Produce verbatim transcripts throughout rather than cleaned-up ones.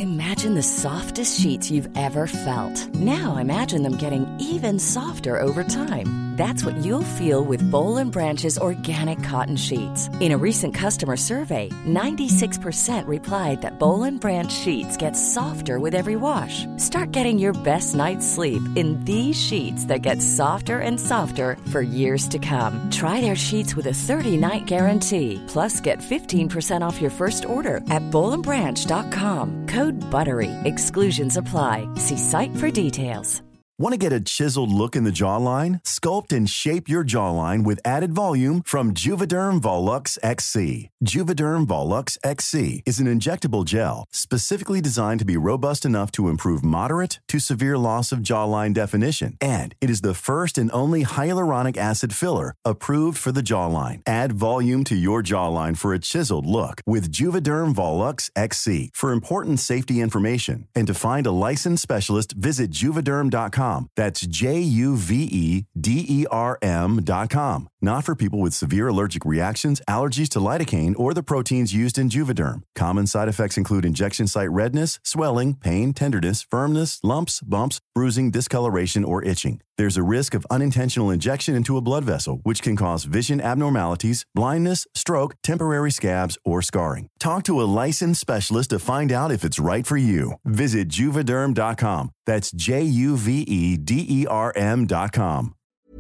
Imagine the softest sheets you've ever felt. Now imagine them getting even softer over time. That's what you'll feel with Boll and Branch's organic cotton sheets. In a recent customer survey, ninety-six percent replied that Boll and Branch sheets get softer with every wash. Start getting your best night's sleep in these sheets that get softer and softer for years to come. Try their sheets with a thirty-night guarantee. Plus, get fifteen percent off your first order at boll and branch dot com. Code BUTTERY. Exclusions apply. See site for details. Want to get a chiseled look in the jawline? Sculpt and shape your jawline with added volume from Juvederm Volux X C. Juvederm Volux X C is an injectable gel specifically designed to be robust enough to improve moderate to severe loss of jawline definition. And it is the first and only hyaluronic acid filler approved for the jawline. Add volume to your jawline for a chiseled look with Juvederm Volux X C. For important safety information and to find a licensed specialist, visit juvederm dot com. That's J U V E D E R M dot com. Not for people with severe allergic reactions, allergies to lidocaine, or the proteins used in Juvederm. Common side effects include injection site redness, swelling, pain, tenderness, firmness, lumps, bumps, bruising, discoloration, or itching. There's a risk of unintentional injection into a blood vessel, which can cause vision abnormalities, blindness, stroke, temporary scabs, or scarring. Talk to a licensed specialist to find out if it's right for you. Visit juvederm dot com. That's J U V E D E R M dot com.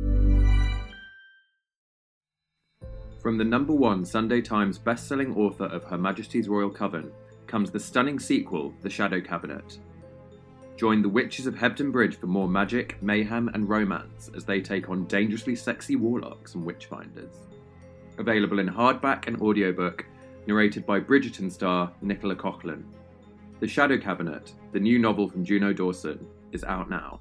From the number one Sunday Times best-selling author of Her Majesty's Royal Coven comes the stunning sequel, The Shadow Cabinet. Join the Witches of Hebden Bridge for more magic, mayhem, and romance as they take on dangerously sexy warlocks and witchfinders. Available in hardback and audiobook, narrated by Bridgerton star Nicola Coughlan. The Shadow Cabinet, the new novel from Juno Dawson, is out now.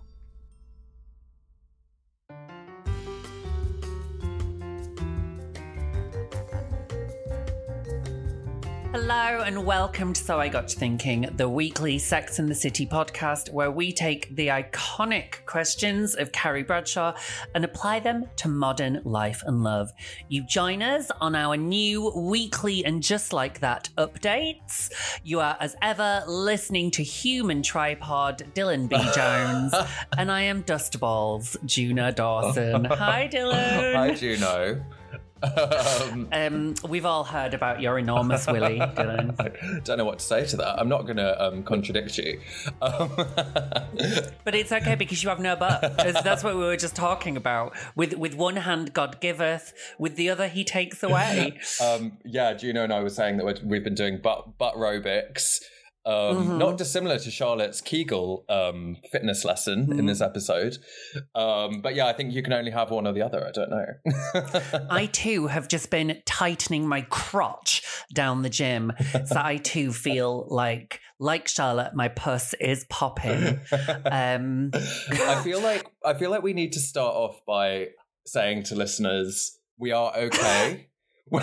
Hello and welcome to So I Got to Thinking, the weekly Sex and the City podcast where we take the iconic questions of Carrie Bradshaw and apply them to modern life and love. You join us on our new weekly and just like that updates. You are, as ever, listening to Human Tripod, Dylan B. Jones, and I am Dustballs, Juno Dawson. Hi, Dylan. Hi, Juno. Um, um, we've all heard about your enormous willy, Dylan. I don't know what to say to that. I'm not going to um, contradict you. Um, but it's okay because you have no butt. That's what we were just talking about. With with one hand God giveth, with the other he takes away. um, yeah, Juno and I were saying that we're, we've been doing butt, butt aerobics. Um, mm-hmm. Not dissimilar to Charlotte's Kegel um, fitness lesson mm-hmm. in this episode. Um, but yeah, I think you can only have one or the other. I don't know. I too have just been tightening my crotch down the gym. So I too feel like, like Charlotte, my puss is popping. Um, I feel like I feel like we need to start off by saying to listeners, we are okay. We're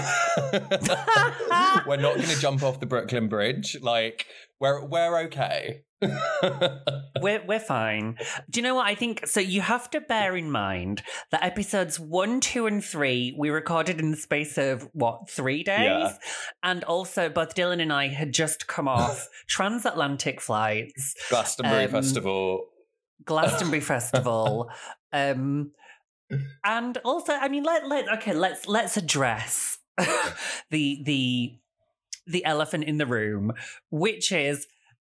not going to jump off the Brooklyn Bridge. Like, we're we're okay. we're we're fine. Do you know what I think? So you have to bear in mind that episodes one, two, and three we recorded in the space of what three days, yeah. And also both Dylan and I had just come off transatlantic flights, Glastonbury um, Festival, Glastonbury Festival, um, and also I mean let let okay let's let's address the the the elephant in the room, which is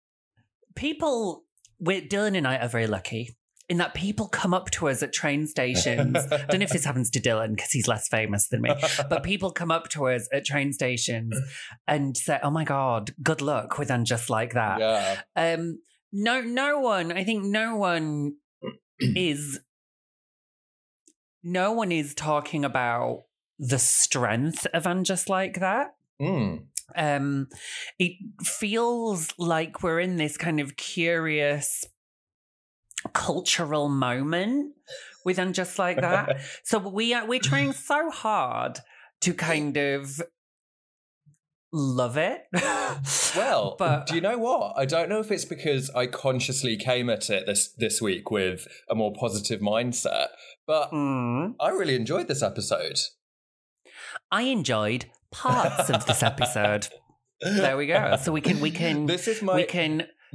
people. We're, Dylan and I are very lucky in that people come up to us at train stations. I don't know if this happens to Dylan because he's less famous than me, but people come up to us at train stations and say, "Oh my God, good luck with And Just Like That." Yeah. Um, no, no one. I think no one is. No one is talking about the strength of And Just Like That. Mm. Um, it feels like we're in this kind of curious cultural moment with And Just Like That. So we are we're trying so hard to kind of love it. Well, but do you know what? I don't know if it's because I consciously came at it this this week with a more positive mindset, but mm. I really enjoyed this episode. I enjoyed parts of this episode. There we go. So we can we can this is my we can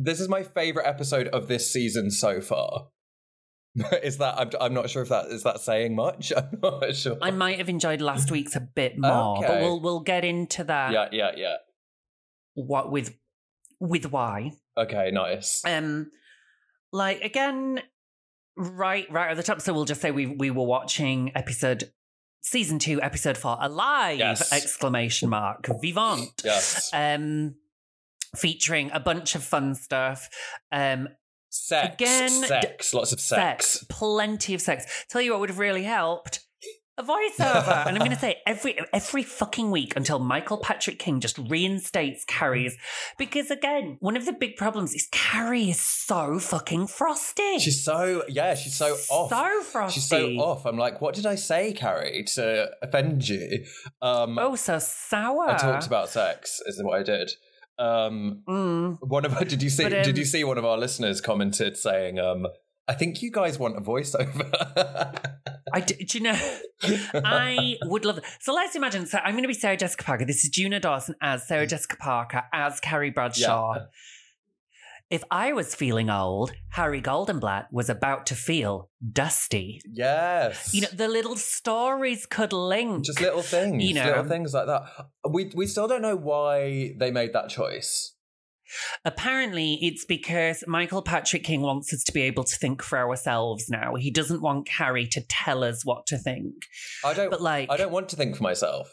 this is my favourite episode of this season so far. Is that, I'm, I'm not sure if that, is that saying much? I'm not sure. I might have enjoyed last week's a bit more, Okay. but we'll we'll get into that. Yeah, yeah, yeah. What with with why? Okay, nice. Um, like again, right, right at the top. So we'll just say we we were watching episode season two, episode four, Alive! Yes. Exclamation mark, Vivant. Yes. Um, featuring a bunch of fun stuff. Um, Sex. again, Sex. Lots of sex. sex, plenty of sex. Tell you what would have really helped. A voiceover. And I'm going to say every every fucking week until Michael Patrick King just reinstates Carrie's. Because again, one of the big problems is Carrie is so fucking frosty. She's so, yeah, she's so off. So frosty. She's so off. I'm like, what did I say, Carrie, to offend you? Um, Oh, so sour. I talked about sex, is what I did. Um, Mm. one of did you see? But, um, did you see one of our listeners commented saying, um, "I think you guys want a voiceover." I do, do you know, I would love it. So let's imagine, so I'm going to be Sarah Jessica Parker. This is Juno Dawson as Sarah Jessica Parker, as Carrie Bradshaw. Yeah. If I was feeling old, Harry Goldenblatt was about to feel dusty. Yes, You know, the little stories could link. just little things, you know. little things like that. We we still don't know why they made that choice. Apparently, it's because Michael Patrick King wants us to be able to think for ourselves now. He doesn't want Carrie to tell us what to think. I don't. But, like- I don't want to think for myself.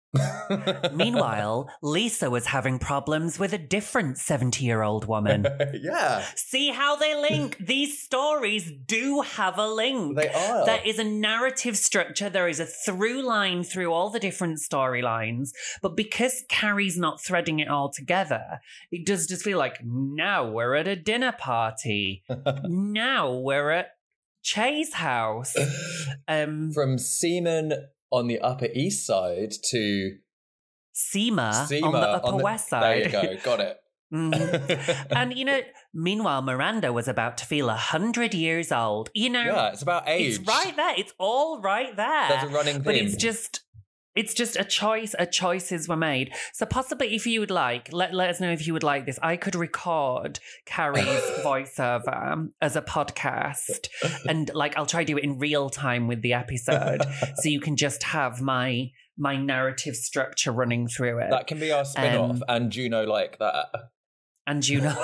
Meanwhile, Lisa was having problems with a different seventy-year-old woman. Yeah, See how they link? These stories do have a link. they are. There is a narrative structure. There is a through line through all the different storylines. But because Carrie's not threading it all together, it does just feel like, now we're at a dinner party. Now we're at Che's house. Um, From Seaman on the Upper East Side to Seema, Seema on the Upper on the- West There Side. you go. Got it. Mhm. And, you know, meanwhile, Miranda was about to feel a hundred years old. You know, Yeah, it's about age. it's right there. It's all right there. There's a running theme. But it's just, it's just a choice. A choices were made. So possibly, if you would like, let let us know if you would like this. I could record Carrie's voiceover as a podcast, and like I'll try to do it in real time with the episode, so you can just have my my narrative structure running through it. That can be our spin-off, Um, and Juno like that. And you know,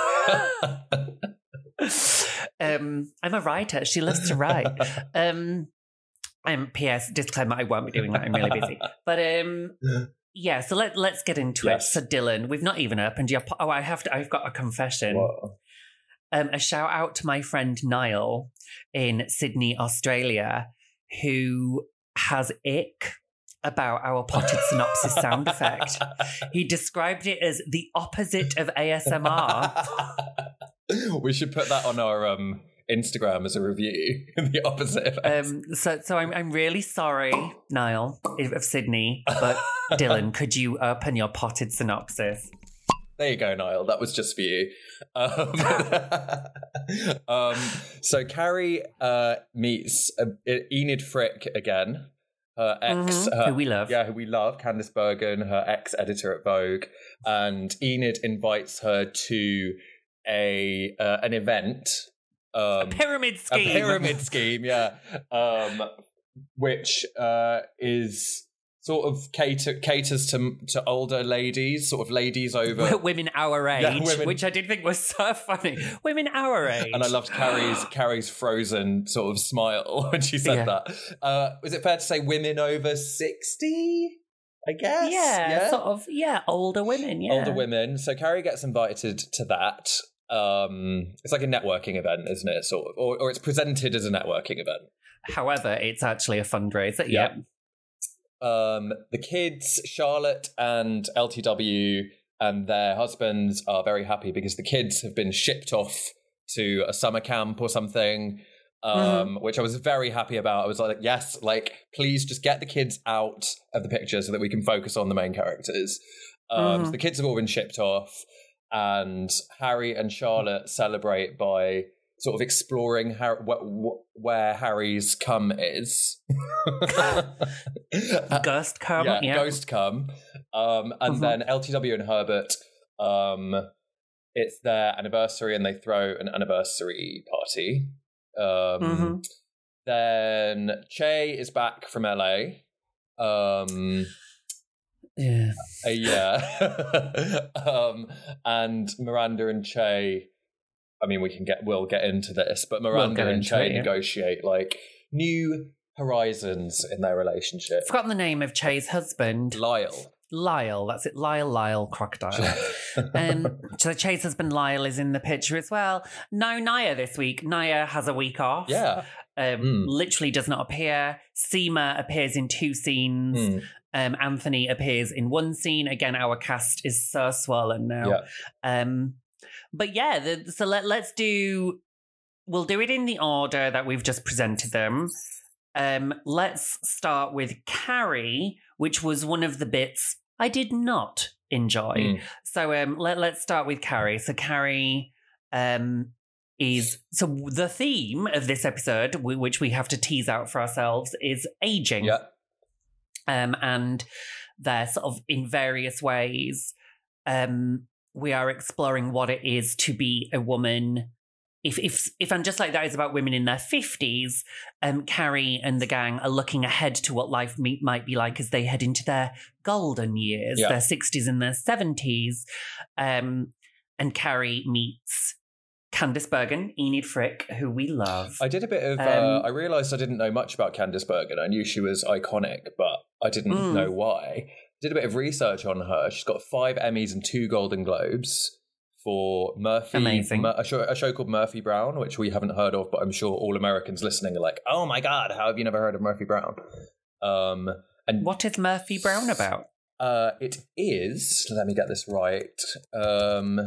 um, I'm a writer. She loves to write. Um, um, P S disclaimer: I won't be doing that. I'm really busy. But um, yeah. So let let's get into Yes. it. So Dylan, we've not even opened your. Po- oh, I have to. I've got a confession. Whoa. Um, a shout out to my friend Niall in Sydney, Australia, who has ick about our potted synopsis sound effect. He described it as the opposite of A S M R. We should put that on our um, Instagram as a review. The opposite of Um, so, so I'm I'm really sorry, Niall of Sydney, but Dylan, could you open your potted synopsis? There you go, Niall. That was just for you. Um, um, so Carrie uh, meets uh, Enid Frick again. Her ex, Mhm, her- who we love. Yeah, who we love, Candice Bergen, her ex-editor at Vogue, and Enid invites her to a uh, an event, um, Pyramid scheme. a pyramid scheme, yeah, um, which uh, is sort of cater caters to to older ladies, sort of ladies over. Women our age, Yeah, women- which I did think was so funny. Women our age. And I loved Carrie's Carrie's frozen sort of smile when she said Yeah. that. Uh, was it fair to say women over sixty? I guess. yeah, sort of, yeah, older women, yeah. Older women. So Carrie gets invited to that. Um, it's like a networking event, isn't it? Sort of, or, or it's presented as a networking event. However, it's actually a fundraiser. Yeah. Yeah. Um, the kids, Charlotte and L T W and their husbands are very happy because the kids have been shipped off to a summer camp or something, um, Mm-hmm. which I was very happy about. I was like, yes, like, please just get the kids out of the picture so that we can focus on the main characters. Um, Mhm. So the kids have all been shipped off, and Harry and Charlotte celebrate by sort of exploring how, wh- wh- where Harry's cum is. Ghost come. yeah, Yeah. Ghost cum. Um, and Mhm. then L T W and Herbert um, it's their anniversary and they throw an anniversary party. Um, mm-hmm. Then Che is back from L A. Um, yeah. Uh, yeah. um, and Miranda and Che, I mean, we can get, we'll get into this, but Miranda we'll and Che it, yeah. negotiate like new horizons in their relationship. I've forgotten the name of Che's husband. Lyle. Lyle, that's it. Lyle, Lyle, crocodile. um, so Che's husband Lyle is in the picture as well. No Naya this week. Naya has a week off. Yeah. Um, mm. Literally does not appear. Seema appears in two scenes. Mm. Um, Anthony appears in one scene. Again, our cast is so swollen now. Yeah. Um, but yeah, the, so let, let's do... We'll do it in the order that we've just presented them. Um, let's start with Carrie, which was one of the bits I did not enjoy. Mm. So um, let, let's start with Carrie. So Carrie um, is... So the theme of this episode, which we have to tease out for ourselves, is aging. Yeah. Um, and they're sort of in various ways. Um, we are exploring what it is to be a woman... If if if I'm Just Like That is about women in their fifties, um, Carrie and the gang are looking ahead to what life me- might be like as they head into their golden years, yeah. their sixties and their seventies. Um, and Carrie meets Candice Bergen, Enid Frick, who we love. I did a bit of... Um, uh, I realised I didn't know much about Candice Bergen. I knew she was iconic, but I didn't mm. know why. Did a bit of research on her. She's got five Emmys and two Golden Globes. For Murphy, Amazing. a show, a show called Murphy Brown, which we haven't heard of, but I'm sure all Americans listening are like, oh my God, how have you never heard of Murphy Brown? Um, and what is Murphy Brown about? Uh, it is, let me get this right. Um,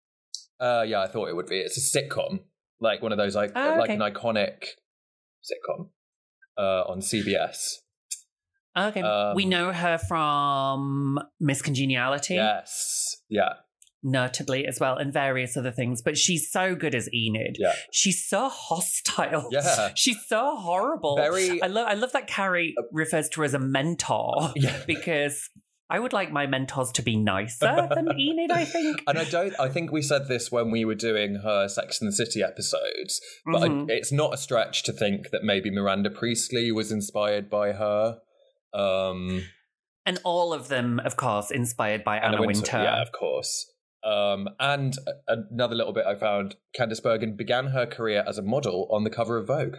uh, yeah, I thought it would be. It's a sitcom, like one of those, like, oh, okay. like an iconic sitcom uh, on C B S. Okay. Um, we know her from Miss Congeniality. Yes. Yeah. Notably as well, and various other things. But she's so good as Enid. Yeah. She's so hostile. Yeah. She's so horrible. Very. I love I love that Carrie refers to her as a mentor. Yeah. Because I would like my mentors to be nicer than Enid, I think. And I don't I think we said this when we were doing her Sex and the City episodes, but mm-hmm. I, it's not a stretch to think that maybe Miranda Priestley was inspired by her. Um And all of them, of course, inspired by Anna, Anna Wintour. Wintour. Yeah, of course. Um, and another little bit I found, Candice Bergen began her career as a model on the cover of Vogue.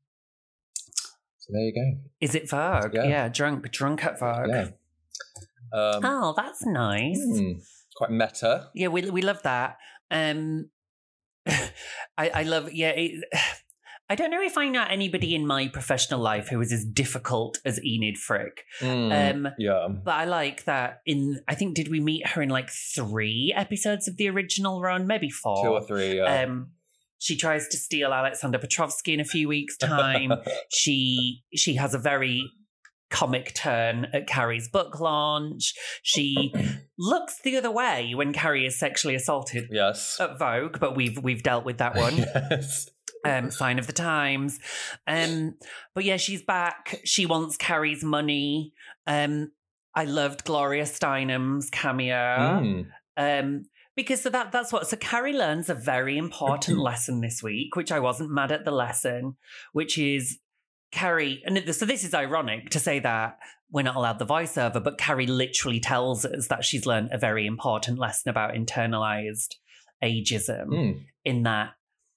So there you go. Is it Vogue? Yeah, yeah drunk, drunk at Vogue. Yeah. Um, oh, that's nice. Hmm, quite meta. Yeah, we we love that. Um, I I love yeah. It, I don't know if I know anybody in my professional life who is as difficult as Enid Frick. Mm, um, yeah. But I like that in, I think, did we meet her in like three episodes of the original run? Maybe four. Two or three, yeah. Um, she tries to steal Alexander Petrovsky in a few weeks' time. she she has a very comic turn at Carrie's book launch. She looks the other way when Carrie is sexually assaulted yes. at Vogue, but we've we've dealt with that one. Yes. Um, sign of the times. Um, but yeah, she's back. She wants Carrie's money. Um, I loved Gloria Steinem's cameo. Mm. Um, because so that that's what so Carrie learns a very important lesson this week, which I wasn't mad at the lesson, which is Carrie, and so this is ironic to say that we're not allowed the voiceover, but Carrie literally tells us that she's learned a very important lesson about internalized ageism mm. in that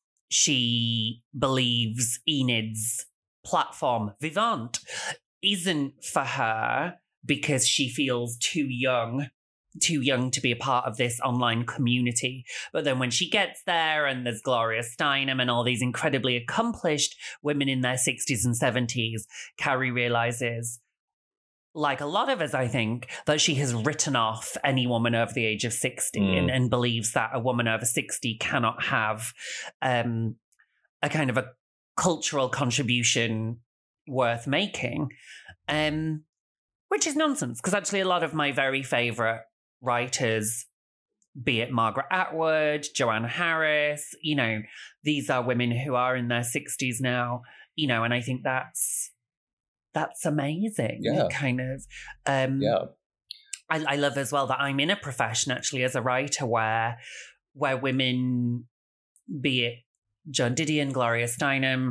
she believes Enid's platform, Vivant, isn't for her because she feels too young, too young to be a part of this online community. But then when she gets there and there's Gloria Steinem and all these incredibly accomplished women in their sixties and seventies, Carrie realizes, like a lot of us, I think, that she has written off any woman over the age of sixty mm. and, and believes that a woman over sixty cannot have um, a kind of a cultural contribution worth making, um, which is nonsense, because actually a lot of my very favourite writers, be it Margaret Atwood, Joanne Harris, you know, these are women who are in their sixties now, you know, and I think that's That's amazing. Yeah. Kind of. Um, yeah. I, I love as well that I'm in a profession actually as a writer where where women, be it Joan Didion, Gloria Steinem,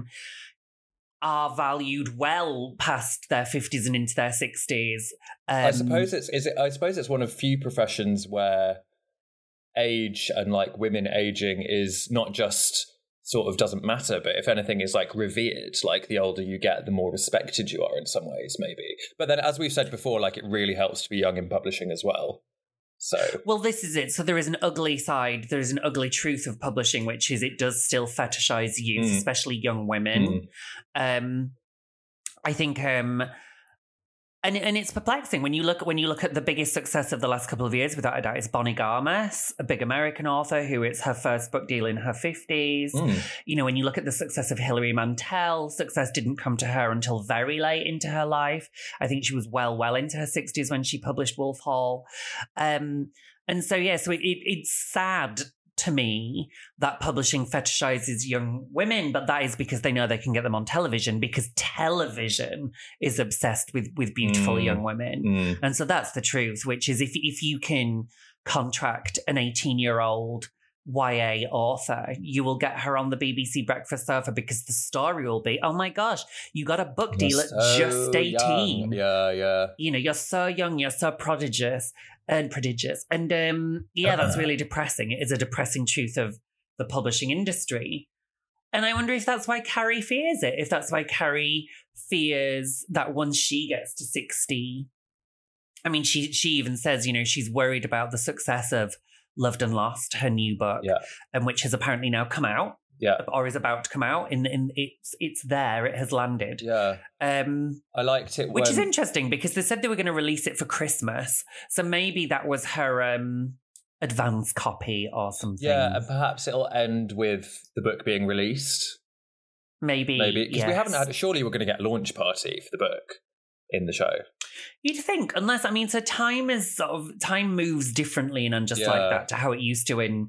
are valued well past their fifties and into their sixties. Um, I suppose it's is it. I suppose it's one of few professions where age and like women aging is not just sort of doesn't matter, but if anything is like revered. Like the older you get, the more respected you are in some ways, maybe. But then, as we've said before, like it really helps to be young in publishing as well. So, well, this is it. So there is an ugly side. There is an ugly truth of publishing, which is it does still fetishize youth, mm. especially young women. Mm. Um, I think, um, and and it's perplexing when you look when you look at the biggest success of the last couple of years, without a doubt, is Bonnie Garmus, a big American author who it's her first book deal in her fifties. Mm. You know, when you look at the success of Hilary Mantel, success didn't come to her until very late into her life. I think she was well, well into her sixties when she published Wolf Hall. Um, and so, yeah, so it, it, it's sad to me that publishing fetishizes young women, but that is because they know they can get them on television, because television is obsessed with with beautiful mm. young women. Mm. And so that's the truth, which is if if you can contract an eighteen-year-old Y A author, you will get her on the B B C Breakfast Sofa, because the story will be, oh my gosh, you got a book deal at so just eighteen. Young. Yeah, yeah. You know, you're so young, you're so prodigious. And prodigious. And um, yeah, that's really depressing. It is a depressing truth of the publishing industry. And I wonder if that's why Carrie fears it, if that's why Carrie fears that once she gets to sixty, I mean, she she even says, you know, she's worried about the success of Loved and Lost, her new book, yeah. and which has apparently now come out. Yeah, or is about to come out. In in it's it's there. It has landed. Yeah, um, I liked it, which when... is interesting because they said they were going to release it for Christmas. So maybe that was her um, advance copy or something. Yeah, and perhaps it'll end with the book being released. Maybe, maybe because yes. we haven't had. Surely we're going to get a launch party for the book in the show. You'd think, unless I mean, so time is sort of time moves differently in and just yeah. like that to how it used to in.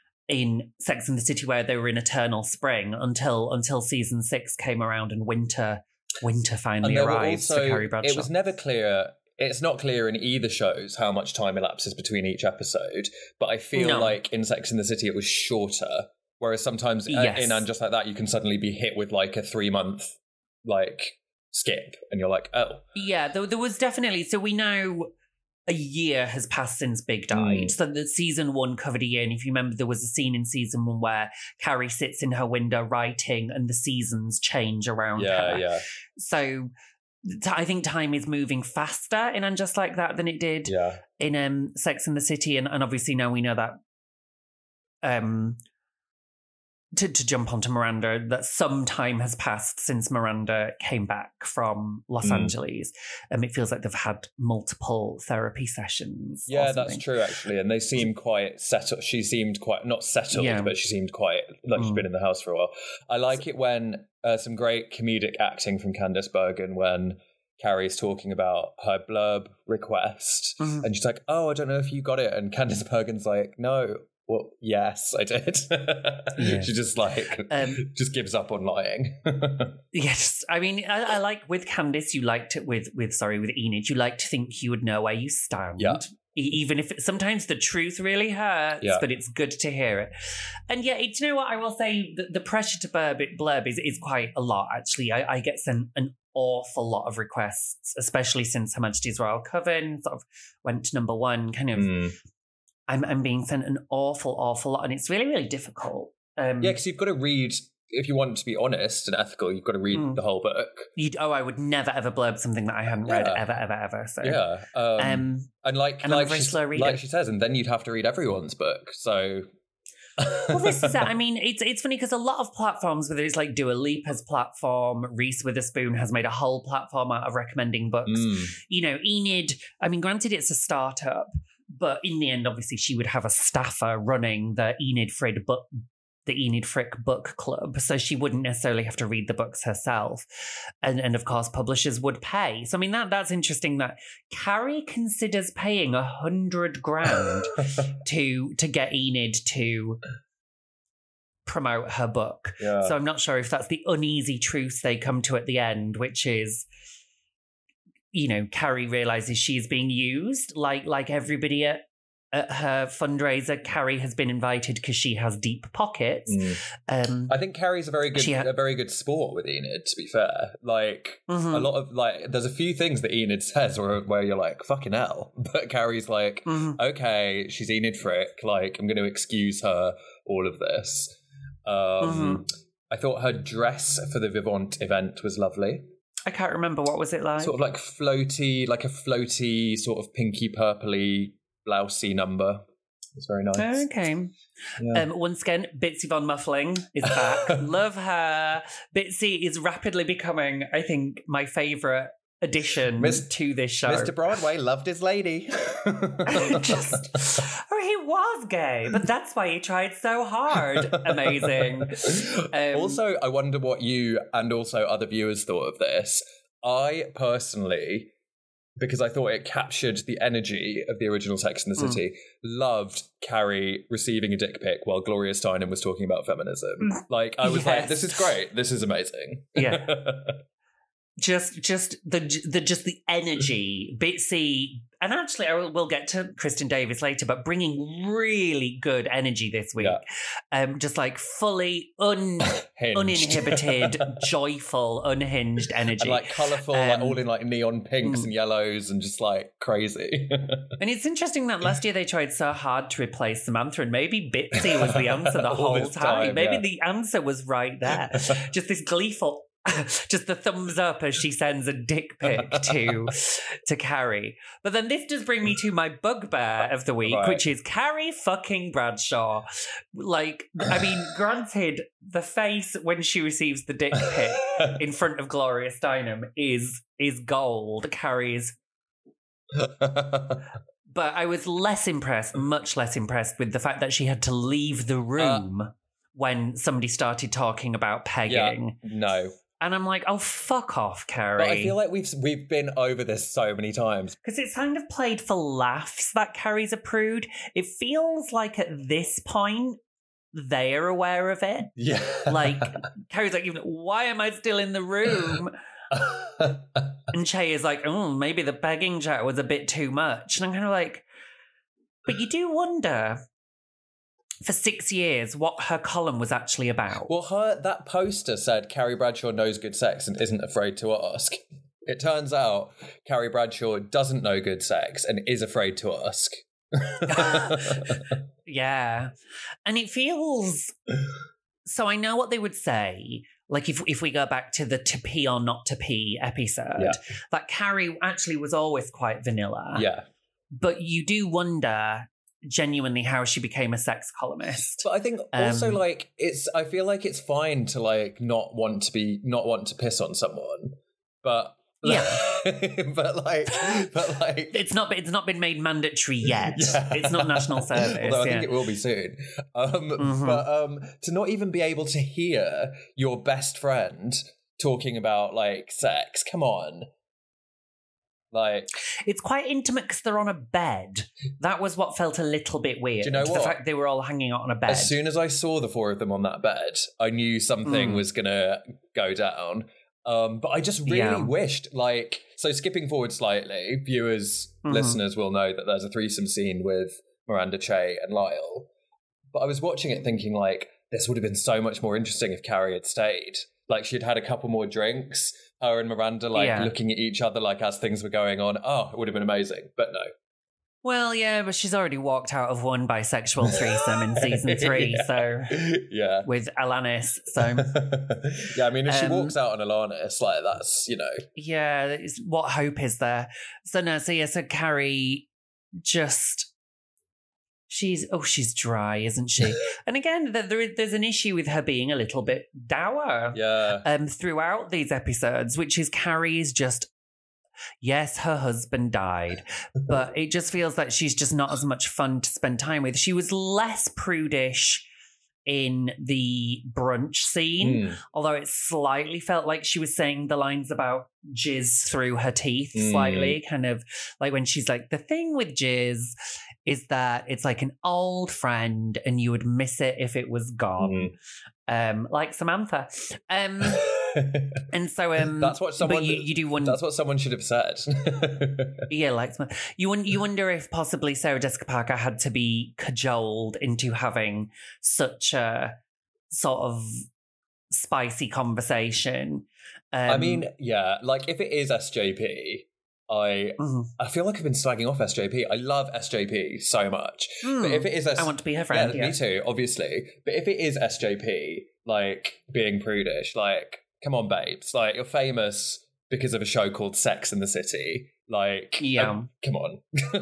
in Sex and the City, where they were in eternal spring until until season six came around and winter winter finally arrived also, for Carrie Bradshaw. It was never clear. It's not clear in either shows how much time elapses between each episode, but I feel no. like in Sex and the City it was shorter, whereas sometimes yes. in And Just Like That you can suddenly be hit with like a three month like skip and you're like, oh. Yeah, there, there was definitely, so we know a year has passed since Big died. Mm. So the season one covered a year. And if you remember, there was a scene in season one where Carrie sits in her window writing and the seasons change around yeah, her. Yeah. So t- I think time is moving faster in And Just Like That than it did yeah. in um, Sex and the City. And, and obviously now we know that um, to, to jump onto Miranda, that some time has passed since Miranda came back from Los mm. Angeles. Um, it feels like they've had multiple therapy sessions. Yeah, that's true, actually. And they seem quite settled. She seemed quite, not settled, yeah. but she seemed quite like mm. she's been in the house for a while. I like it when uh, some great comedic acting from Candice Bergen when Carrie's talking about her blurb request. Mm-hmm. And she's like, oh, I don't know if you got it. And Candice Bergen's like, no. Well, yes, I did. Yeah. She just like um, just gives up on lying. Yes, I mean, I, I like with Candice, you liked it with with sorry with Enid. You like to think you would know where you stand, yeah. e- even if it, sometimes the truth really hurts. Yeah. But it's good to hear it. And yeah, it, you know what I will say, the, the pressure to blurb, blurb is is quite a lot. Actually, I, I get sent an awful lot of requests, especially since Her Majesty's Royal Coven sort of went to number one, kind of. Mm. I'm I'm being sent an awful, awful lot, and it's really, really difficult. Um, yeah, because you've got to read, if you want to be honest and ethical, you've got to read mm. the whole book. You'd, oh, I would never, ever blurb something that I hadn't yeah. read, ever, ever, ever. So yeah. Um, um, and like, and like, I'm a very she, slow reader. like she says, and then you'd have to read everyone's book, so... Well, this is it. I mean, it's it's funny because a lot of platforms, whether it's like Dua Lipa's platform, Reese Witherspoon has made a whole platform out of recommending books. Mm. You know, Enid, I mean, granted it's a startup, but in the end, obviously, she would have a staffer running the Enid Frick book, the Enid Frick book club, so she wouldn't necessarily have to read the books herself. And and of course, publishers would pay. So I mean, that that's interesting that Carrie considers paying a hundred grand to to get Enid to promote her book. Yeah. So I'm not sure if that's the uneasy truth they come to at the end, which is, you know, Carrie realizes she's being used like like everybody at at her fundraiser, Carrie has been invited because she has deep pockets. Mm. Um, I think Carrie's a very good, ha- a very good sport with Enid. To be fair, like mm-hmm. a lot of like, there's a few things that Enid says where where you're like, fucking hell, but Carrie's like, mm-hmm. okay, she's Enid Frick, like I'm going to excuse her all of this. Um, mm-hmm. I thought her dress for the Vivant event was lovely. I can't remember, what was it like? Sort of like floaty, like a floaty, sort of pinky purpley, blousey number. It's very nice. Okay. Yeah. Um, once again, Bitsy Von Muffling is back. Love her. Bitsy is rapidly becoming, I think, my favourite addition Miss- to this show. Mister Broadway loved his lady. Just, oh, he was gay, but that's why he tried so hard. Amazing. Um, Also, I wonder what you and also other viewers thought of this. I personally, because I thought it captured the energy of the original Sex and the City, mm. loved Carrie receiving a dick pic while Gloria Steinem was talking about feminism. Like, I was yes. like, this is great. This is amazing. Yeah. Just, just the, the, just the energy, Bitsy, and actually, I will, we'll get to Kristen Davis later, but bringing really good energy this week, yeah. um, just like fully un, uninhibited, joyful, unhinged energy, and like colourful, um, like all in like neon pinks mm. and yellows, and just like crazy. And it's interesting that last year they tried so hard to replace Samantha, and maybe Bitsy was the answer the whole time. time. Maybe yeah. the answer was right there. Just this gleeful. Just the thumbs up as she sends a dick pic to to Carrie. But then this does bring me to my bugbear of the week, right. which is Carrie fucking Bradshaw. Like, I mean, granted, the face when she receives the dick pic in front of Gloria Steinem is is gold. Carrie's. But I was less impressed, much less impressed with the fact that she had to leave the room uh, when somebody started talking about pegging. Yeah, no. And I'm like, oh, fuck off, Carrie. But I feel like we've we've been over this so many times. Because it's kind of played for laughs that Carrie's a prude. It feels like at this point, they're aware of it. Yeah. Like, Carrie's like, why am I still in the room? And Che is like, oh, maybe the begging chat was a bit too much. And I'm kind of like, but you do wonder... for six years, what her column was actually about. Well, her that poster said Carrie Bradshaw knows good sex and isn't afraid to ask. It turns out Carrie Bradshaw doesn't know good sex and is afraid to ask. Yeah. And it feels... So I know what they would say, like if if we go back to the to pee or not to pee episode, yeah. that Carrie actually was always quite vanilla. Yeah. But you do wonder... genuinely how she became a sex columnist. But I think also um, like it's I feel like it's fine to like not want to be not want to piss on someone, but yeah but like but like it's not it's not been made mandatory yet. Yeah. It's not national service. Although I yeah. think it will be soon. Um mm-hmm. But um to not even be able to hear your best friend talking about like sex, come on. Like, it's quite intimate because they're on a bed. That was what felt a little bit weird. Do you know what? The fact they were all hanging out on a bed. As soon as I saw the four of them on that bed, I knew something mm. was going to go down. Um, but I just really yeah. wished, like, so skipping forward slightly, viewers, mm-hmm. listeners will know that there's a threesome scene with Miranda Che and Lyle. But I was watching it thinking, like, this would have been so much more interesting if Carrie had stayed. Like, she'd had a couple more drinks. Her and Miranda, like, yeah. looking at each other, like, as things were going on. Oh, it would have been amazing. But no. Well, yeah, but she's already walked out of one bisexual threesome in season three, yeah. so... Yeah. With Alanis, so... Yeah, I mean, if um, she walks out on Alanis, like, that's, you know... Yeah, what hope is there? So, no, so, yeah, so Carrie just... She's, oh, she's dry, isn't she? And again, there, there's an issue with her being a little bit dour yeah. um, throughout these episodes, which is Carrie is just, yes, her husband died, but it just feels like she's just not as much fun to spend time with. She was less prudish in the brunch scene, mm. although it slightly felt like she was saying the lines about jizz through her teeth mm. slightly, kind of like when she's like, the thing with jizz is that it's like an old friend and you would miss it if it was gone. Mm. Um, like Samantha. Um, And so um, that's what someone. But you, you do wonder. That's what someone should have said. Yeah, like you. You wonder if possibly Sarah Jessica Parker had to be cajoled into having such a sort of spicy conversation. Um, I mean, yeah, like if it is S J P, I mm-hmm. I feel like I've been slagging off S J P. I love S J P so much. Mm. But if it is S- I want to be her friend. Yeah, yeah, me too, obviously. But if it is S J P, like being prudish, like come on, babes, like you're famous because of a show called Sex and the City. Like, yeah, um, come on.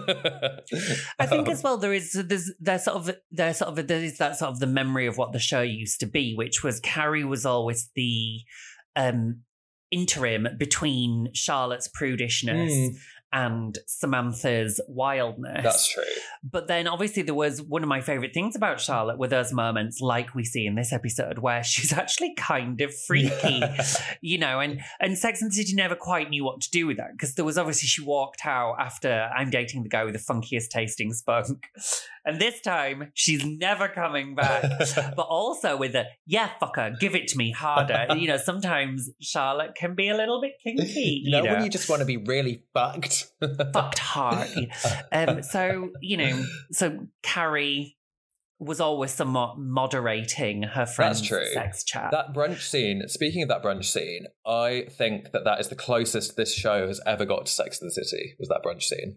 I think as well there is there's there's sort of there's sort of there is that sort of the memory of what the show used to be, which was Carrie was always the um, interim between Charlotte's prudishness mm. and Samantha's wildness. That's true. But then obviously there was one of my favourite things about Charlotte were those moments like we see in this episode where she's actually kind of freaky, yeah. you know, and, and Sex and the City never quite knew what to do with that because there was obviously she walked out after I'm dating the guy with the funkiest tasting spunk. And this time she's never coming back. But also with a, yeah, fucker, give it to me harder. You know, sometimes Charlotte can be a little bit kinky. You know, you know? when you just want to be really fucked. Fucked hard. Um, so, you know, so Carrie was always somewhat moderating her friend's That's true. sex chat. That brunch scene, speaking of that brunch scene, I think that that is the closest this show has ever got to Sex and the City, was that brunch scene.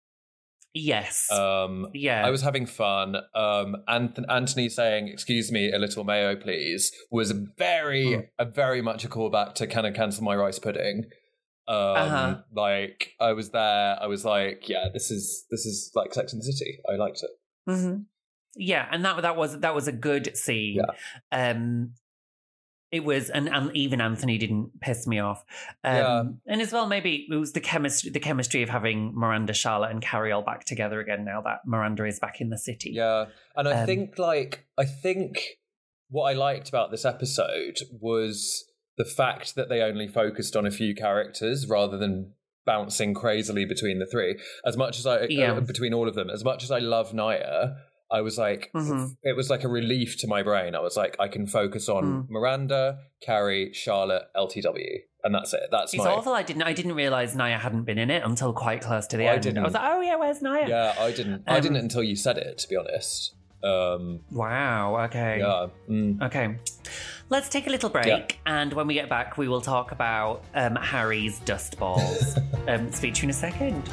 Yes. Um, yeah. I was having fun. Um, Anth- Anthony saying, excuse me, a little mayo, please, was very, mm. a very much a callback to Can I Cancel My Rice Pudding? Um, uh-huh. Like, I was there, I was like, yeah, this is, this is like Sex and the City. I liked it. Mm-hmm. Yeah, and that that was that was a good scene. Yeah. Um, it was, and, and even Anthony didn't piss me off. Um, yeah. And as well, maybe it was the chemistry, the chemistry of having Miranda, Charlotte, and Carrie all back together again now that Miranda is back in the city. Yeah, and I um, think like I think what I liked about this episode was the fact that they only focused on a few characters rather than bouncing crazily between the three. As much as I yeah. uh, between all of them, as much as I love Naya, I was like, mm-hmm. it was like a relief to my brain. I was like, I can focus on mm. Miranda, Carrie, Charlotte, L T W, and that's it. That's it's my... awful. I didn't. I didn't realize Naya hadn't been in it until quite close to the I end. Didn't. I was like, oh yeah, where's Naya? Yeah, I didn't. Um, I didn't until you said it. To be honest. Um, wow. Okay. Yeah. Mm. Okay. Let's take a little break, yeah. and when we get back, we will talk about um, Harry's dust balls. um, speak to you in a second.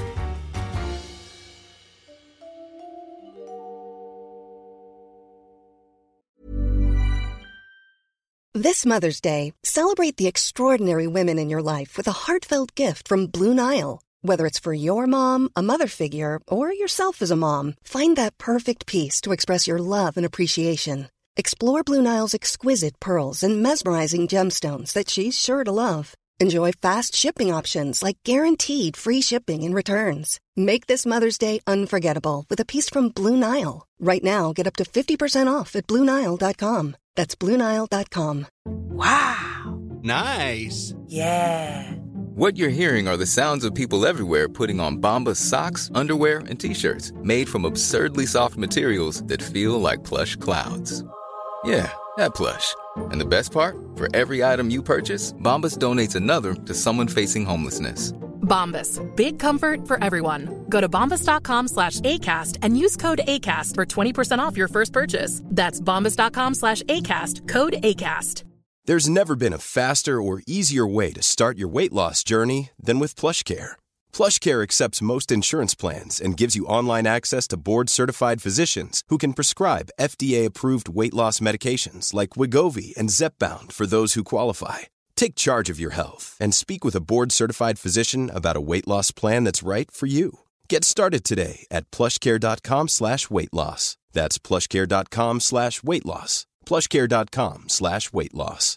This Mother's Day, celebrate the extraordinary women in your life with a heartfelt gift from Blue Nile. Whether it's for your mom, a mother figure, or yourself as a mom, find that perfect piece to express your love and appreciation. Explore Blue Nile's exquisite pearls and mesmerizing gemstones that she's sure to love. Enjoy fast shipping options like guaranteed free shipping and returns. Make this Mother's Day unforgettable with a piece from Blue Nile. Right now, get up to fifty percent off at Blue Nile dot com. That's Blue Nile dot com. Wow. Nice. Yeah. What you're hearing are the sounds of people everywhere putting on Bombas socks, underwear, and T-shirts made from absurdly soft materials that feel like plush clouds. Yeah, that plush. And the best part? For every item you purchase, Bombas donates another to someone facing homelessness. Bombas. Big comfort for everyone. Go to bombas.com slash ACAST and use code ACAST for twenty percent off your first purchase. That's bombas.com slash ACAST. Code ACAST. There's never been a faster or easier way to start your weight loss journey than with PlushCare. PlushCare accepts most insurance plans and gives you online access to board-certified physicians who can prescribe F D A-approved weight loss medications like Wegovy and Zepbound for those who qualify. Take charge of your health and speak with a board-certified physician about a weight loss plan that's right for you. Get started today at plushcare.com slash weight loss. That's plushcare.com slash weight loss. plushcare.com slash weight loss.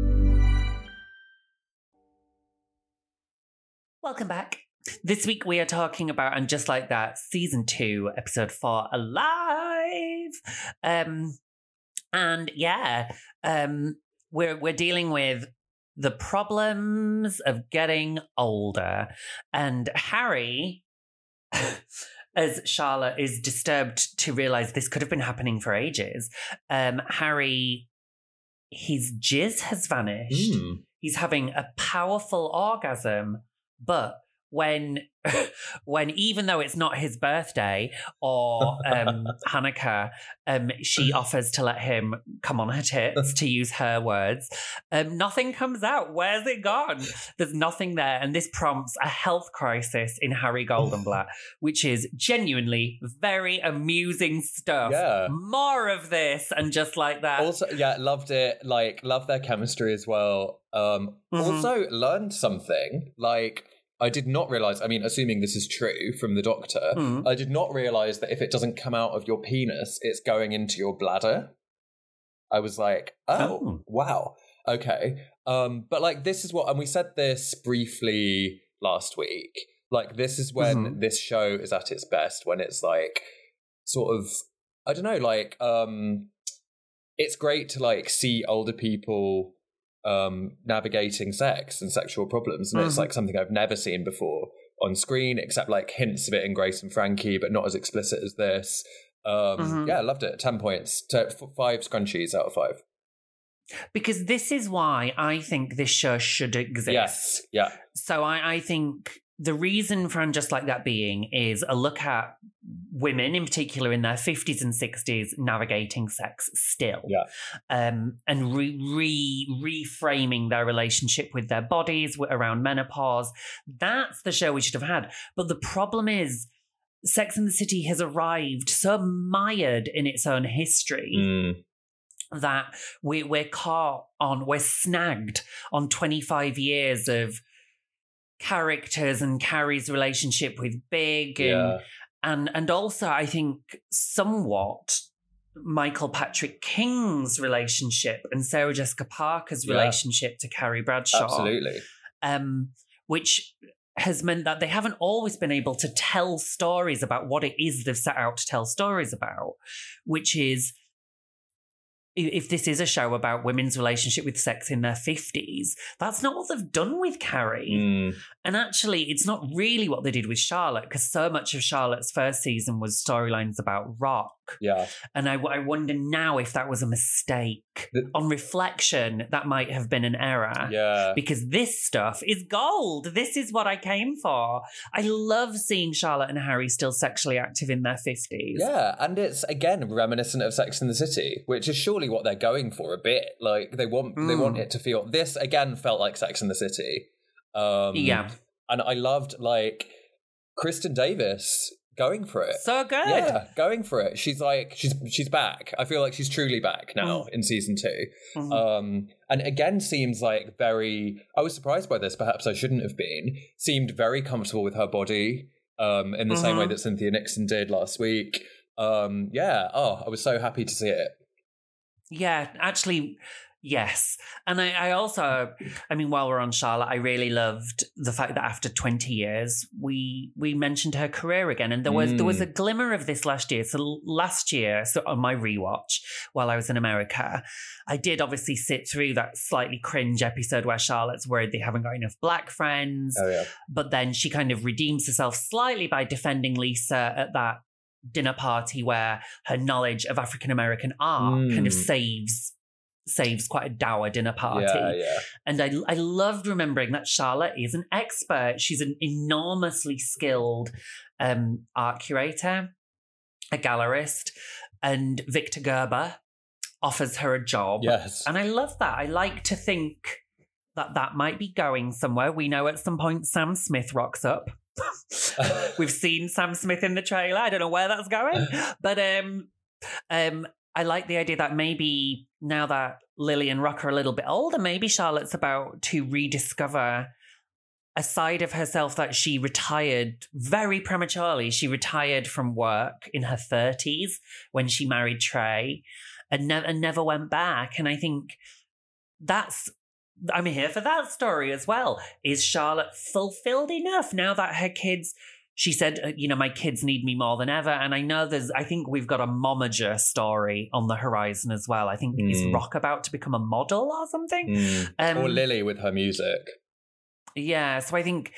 Welcome back. This week we are talking about, and just like that, season two, episode four, Alive. Um, and yeah, um, we're we're dealing with the problems of getting older, and Harry, as Charlotte is disturbed to realize this could have been happening for ages. Um, Harry his jizz has vanished. Mm. He's having a powerful orgasm, but when when even though it's not his birthday or um, Hanukkah, um, she offers to let him come on her tits, to use her words. Um, nothing comes out. Where's it gone? There's nothing there. And this prompts a health crisis in Harry Goldenblatt, which is genuinely very amusing stuff. Yeah. More of this and just like that. Also, yeah, loved it. Like, loved their chemistry as well. Um, Mhm. Also, learned something. Like, I did not realise, I mean, assuming this is true from the doctor, Mm. I did not realise that if it doesn't come out of your penis, it's going into your bladder. I was like, oh, Oh. wow. Okay. Um, but like, this is what, and we said this briefly last week, like, this is when Mhm. this show is at its best, when it's like, sort of, I don't know, like, um, it's great to like see older people um, navigating sex and sexual problems. And it's Mhm. like something I've never seen before on screen, except like hints of it in Grace and Frankie, but not as explicit as this. Um, Mhm. Yeah, I loved it. ten points. To f- five scrunchies out of five. Because this is why I think this show should exist. Yes. Yeah. So I, I think the reason for And Just Like That being is a look at women, in particular in their fifties and sixties, navigating sex still. Yeah. Um, and re, re reframing their relationship with their bodies w- around menopause. That's the show we should have had. But the problem is, Sex and the City has arrived so mired in its own history. Mm. That we, we're caught on, we're snagged on twenty-five years of characters and Carrie's relationship with Big. And, Yeah. and, and also, I think, somewhat Michael Patrick King's relationship and Sarah Jessica Parker's Yeah. relationship to Carrie Bradshaw. Absolutely. Um, which has meant that they haven't always been able to tell stories about what it is they've set out to tell stories about, which is, if this is a show about women's relationship with sex in their fifties, that's not what they've done with Carrie. Mm. And actually, it's not really what they did with Charlotte, because so much of Charlotte's first season was storylines about rock. Yeah. And I, I wonder now if that was a mistake. The- On reflection, that might have been an error. Yeah. Because this stuff is gold. This is what I came for. I love seeing Charlotte and Harry still sexually active in their fifties. Yeah, and it's again reminiscent of Sex and the City, which is surely what they're going for a bit. Like they want they Mm. want it to feel. This again felt like Sex and the City. Um, Yeah. and I loved like Kristen Davis going for it. So good. Yeah, going for it. She's like she's she's back. I feel like she's truly back now Mm. in season two. Mhm. Um, and again, seems like very. I was surprised by this. Perhaps I shouldn't have been. Seemed very comfortable with her body. Um, in the same way Mhm. that Cynthia Nixon did last week. Um, yeah. Oh, I was so happy to see it. Yeah, actually, yes. And I, I also, I mean, while we're on Charlotte, I really loved the fact that after twenty years, we we mentioned her career again. And there was there was a glimmer of this last year. So last year, so on my rewatch, while I was in America, I did obviously sit through that slightly cringe episode where Charlotte's worried they haven't got enough black friends. Oh yeah. But then she kind of redeems herself slightly by defending Lisa at that dinner party where her knowledge of African American art Mm. kind of saves saves quite a dour dinner party. Yeah, yeah. And I I loved remembering that Charlotte is an expert. She's an enormously skilled um, art curator, a gallerist, and Victor Gerber offers her a job. Yes. And I love that. I like to think that that might be going somewhere. We know at some point Sam Smith rocks up. We've seen Sam Smith in the trailer. I don't know where that's going. But um, um, I like the idea that maybe now that Lily and Rock are a little bit older, maybe Charlotte's about to rediscover a side of herself that she retired very prematurely. She retired from work in her thirties when she married Trey and, ne- and never went back. And I think that's, I'm here for that story as well. Is Charlotte fulfilled enough now that her kids, she said, uh, you know, my kids need me more than ever. And I know there's, I think we've got a momager story on the horizon as well. I think Mm. is Rock about to become a model or something? Mm. Um, or Lily with her music. Yeah, so I think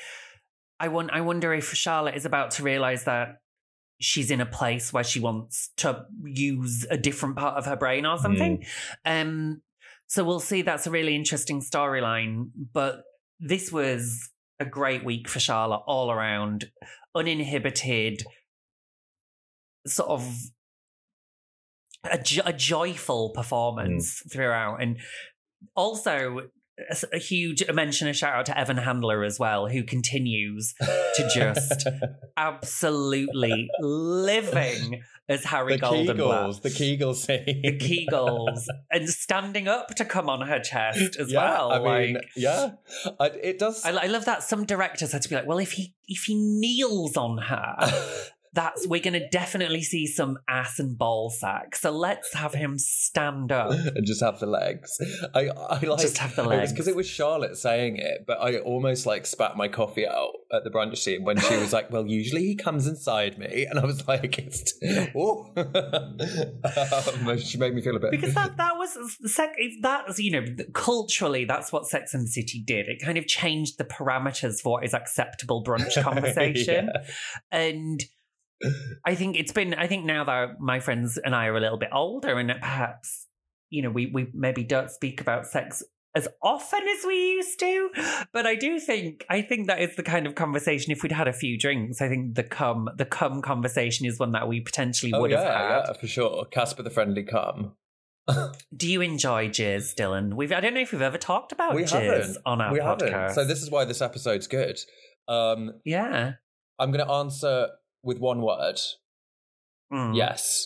I want. I wonder if Charlotte is about to realize that she's in a place where she wants to use a different part of her brain or something. Um, So we'll see. That's a really interesting storyline. But this was a great week for Charlotte all around. Uninhibited, sort of a, jo- a joyful performance mm. throughout. And also a, a huge mention, a shout out to Evan Handler as well, who continues to just absolutely living as Harry the Goldenblatt. Kegels, the Kegels scene. The Kegels. And standing up to come on her chest as yeah, well. I like, mean, yeah. I, it does. I, I love that some directors had to be like, well, if he if he kneels on her, that's we're going to definitely see some ass and ball sack. So let's have him stand up. And just have the legs. I, I like, just have the legs. legs. Because it was Charlotte saying it, but I almost like spat my coffee out at the brunch scene when she was like, well, usually he comes inside me. And I was like, it's... Oh. um, she made me feel a bit... Because that, that was... That's, you know, culturally, that's what Sex and the City did. It kind of changed the parameters for what is acceptable brunch conversation. yeah. And... I think it's been, I think now that my friends and I are a little bit older and perhaps, you know, we, we maybe don't speak about sex as often as we used to, but I do think, I think that is the kind of conversation, if we'd had a few drinks, I think the cum, the cum conversation is one that we potentially oh, would yeah, have had. Yeah, for sure. Casper the Friendly Cum. Do you enjoy jizz, Dylan? We've, I don't know if we've ever talked about we jizz haven't. on our we podcast. Haven't. So this is why this episode's good. Um, yeah. I'm going to answer... with one word. Mm. Yes.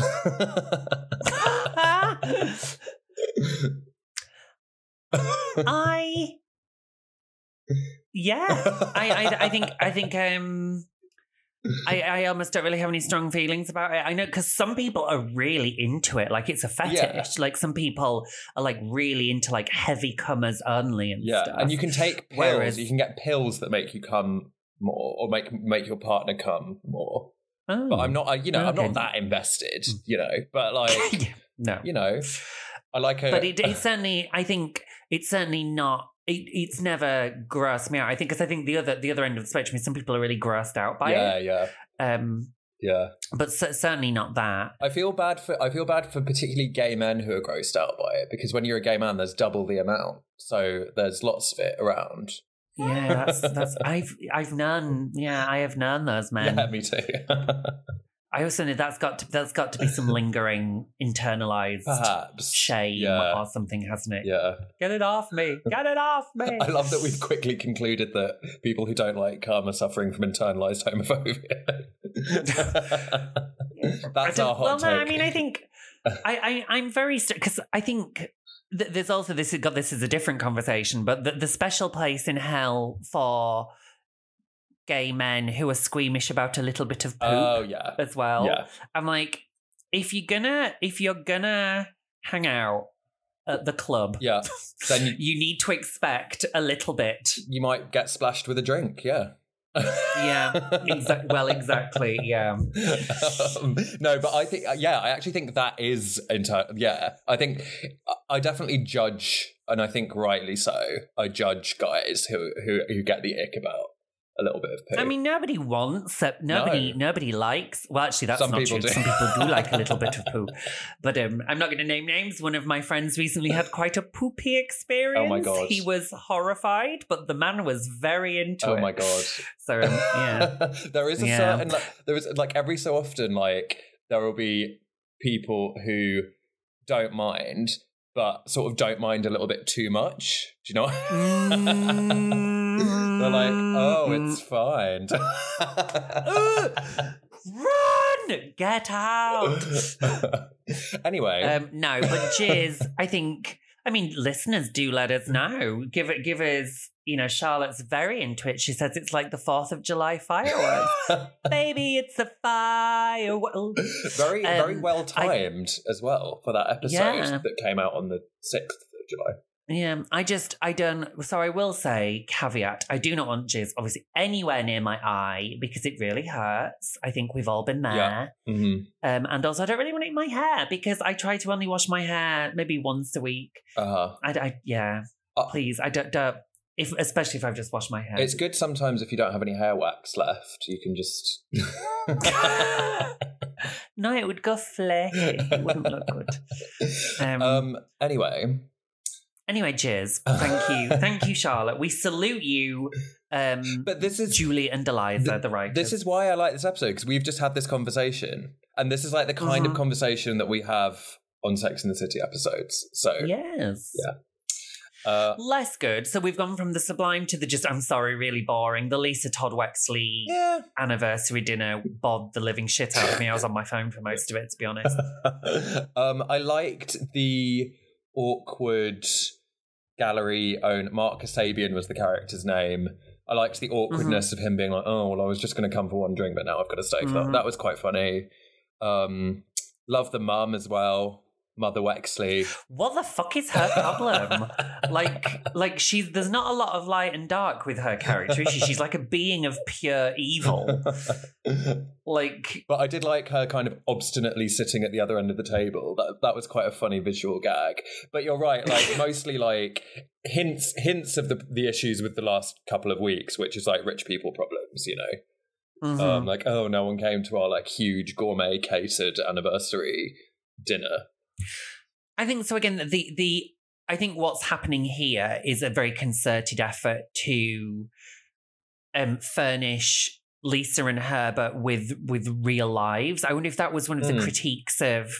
I yeah. I, I I think I think um I, I almost don't really have any strong feelings about it. I know because some people are really into it, like it's a fetish. Yeah. Like some people are like really into like heavy cummers only and yeah. stuff. And you can take pills. Whereas, you can get pills that make you come more, or make make your partner come more. Oh, but I'm not, I, you know, okay. I'm not that invested, you know, but like, no, you know, I like a... But it, it's certainly, I think it's certainly not, it, it's never grossed me out. I think, because I think the other, the other end of the spectrum is some people are really grossed out by yeah, it. Yeah, yeah. Um, yeah. But c- certainly not that. I feel bad for, I feel bad for particularly gay men who are grossed out by it, because when you're a gay man, there's double the amount. So there's lots of it around. Yeah, that's that's I've I've known yeah I have known those men. Yeah, me too. I also know that's got to that's got to be some lingering internalized perhaps shame yeah. or something, hasn't it? Yeah. Get it off me! Get it off me! I love that we've quickly concluded that people who don't like cum are suffering from internalized homophobia. That's our hot well, take. no, I mean, I think I, I I'm very because st- I think. There's also this. God, this is a different conversation, but the, the special place in hell for gay men who are squeamish about a little bit of poop. Oh yeah, as well. Yeah. I'm like, if you're gonna, if you're gonna hang out at the club, yeah, then you, you need to expect a little bit. You might get splashed with a drink. Yeah. yeah exa- well exactly yeah um, no but I think yeah I actually think that is inter- yeah I think I definitely judge, and I think rightly so, I judge guys who who, who get the ick about a little bit of poo. I mean, nobody wants it. Nobody, no. nobody likes. Well, actually, that's Some not people true. do. Some people do like a little bit of poo. But um, I'm not going to name names. One of my friends recently had quite a poopy experience. Oh my god! He was horrified, but the man was very into oh it. Oh my god! So um, yeah, there is a yeah. certain like, there is like every so often like there will be people who don't mind, but sort of don't mind a little bit too much. Do you know? mm. They're like, oh, it's fine. Run! Get out! Anyway. Um, no, but jizz, I think, I mean, listeners do let us know. Give it, give us, you know, Charlotte's very into it. She says it's like the fourth of July fireworks. Baby, it's a fireworks. Very, um, very well timed I, as well for that episode yeah. that came out on the sixth of July. Yeah, I just, I don't, so I will say, caveat, I do not want jizz, obviously, anywhere near my eye because it really hurts. I think we've all been there. Yeah. Mm-hmm. Um, and also, I don't really want it in my hair because I try to only wash my hair maybe once a week. Uh-huh. I, I yeah, uh, please, I don't, don't if, especially if I've just washed my hair. It's good sometimes if you don't have any hair wax left, you can just... No, it would go flaky. It wouldn't look good. Um, um, anyway... Anyway, Jizz, thank you. Thank you, Charlotte. We salute you, um, but this is Julie and Eliza, th- the writers. This is why I like this episode, because we've just had this conversation. And this is like the kind mm-hmm. of conversation that we have on Sex and the City episodes. So yes. Yeah. Uh, Less good. So we've gone from the sublime to the just, I'm sorry, really boring. The Lisa Todd Wexley yeah. anniversary dinner bobbed the living shit out of me. I was on my phone for most of it, to be honest. um, I liked the awkward gallery own. Mark Kasabian was the character's name. I liked the awkwardness mm-hmm. of him being like, oh, well, I was just going to come for one drink, but now I've got to stay for mm-hmm. that. That was quite funny. Um, love the mum as well. Mother Wexley. What the fuck is her problem? like, like she's there's not a lot of light and dark with her character. Is she? She's like a being of pure evil. Like, but I did like her kind of obstinately sitting at the other end of the table. That that was quite a funny visual gag. But you're right. Like mostly like hints hints of the the issues with the last couple of weeks, which is like rich people problems. You know, mm-hmm. um, like oh, no one came to our like huge gourmet catered anniversary dinner. I think so. Again, the the I think what's happening here is a very concerted effort to um, furnish Lisa and Herbert with with real lives. I wonder if that was one of the mm. critiques of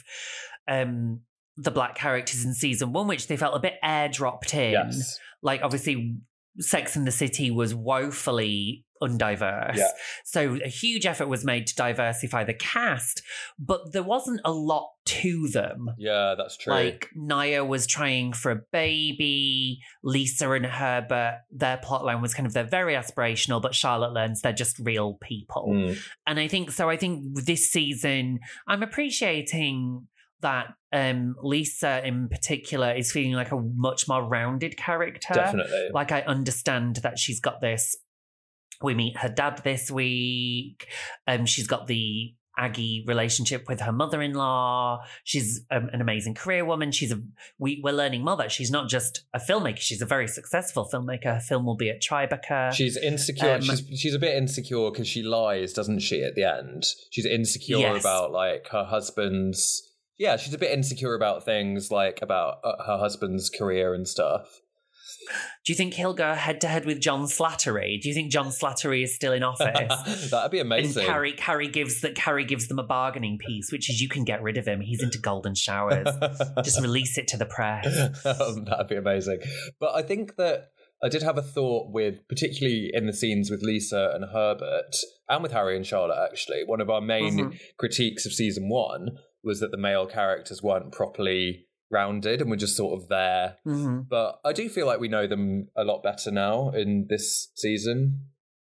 um, the black characters in season one, which they felt a bit airdropped in. Yes. Like obviously, Sex and the City was woefully undiverse. Yeah. So a huge effort was made to diversify the cast, but there wasn't a lot to them. Yeah, that's true. Like Naya was trying for a baby, Lisa and Herbert, their plotline was kind of, they're very aspirational, but Charlotte learns they're just real people. Mm. And I think, so I think this season, I'm appreciating that um, Lisa in particular is feeling like a much more rounded character. Definitely. Like I understand that she's got this, we meet her dad this week. Um, she's got the Aggie relationship with her mother-in-law. She's um, an amazing career woman. She's a, we, we're learning more that she's not just a filmmaker. She's a very successful filmmaker. Her film will be at Tribeca. She's insecure. Um, she's, she's a bit insecure because she lies, doesn't she, at the end? She's insecure yes. about like her husband's, yeah, she's a bit insecure about things like about uh, her husband's career and stuff. Do you think he'll go head to head with John Slattery? Do you think John Slattery is still in office? That'd be amazing. And Carrie, Carrie gives that Carrie gives them a bargaining piece, which is you can get rid of him. He's into golden showers. Just release it to the press. um, that'd be amazing. But I think that I did have a thought with, particularly in the scenes with Lisa and Herbert, and with Harry and Charlotte. Actually, one of our main mm-hmm. critiques of season one was that the male characters weren't properly rounded and were just sort of there. Mm-hmm. But I do feel like we know them a lot better now in this season.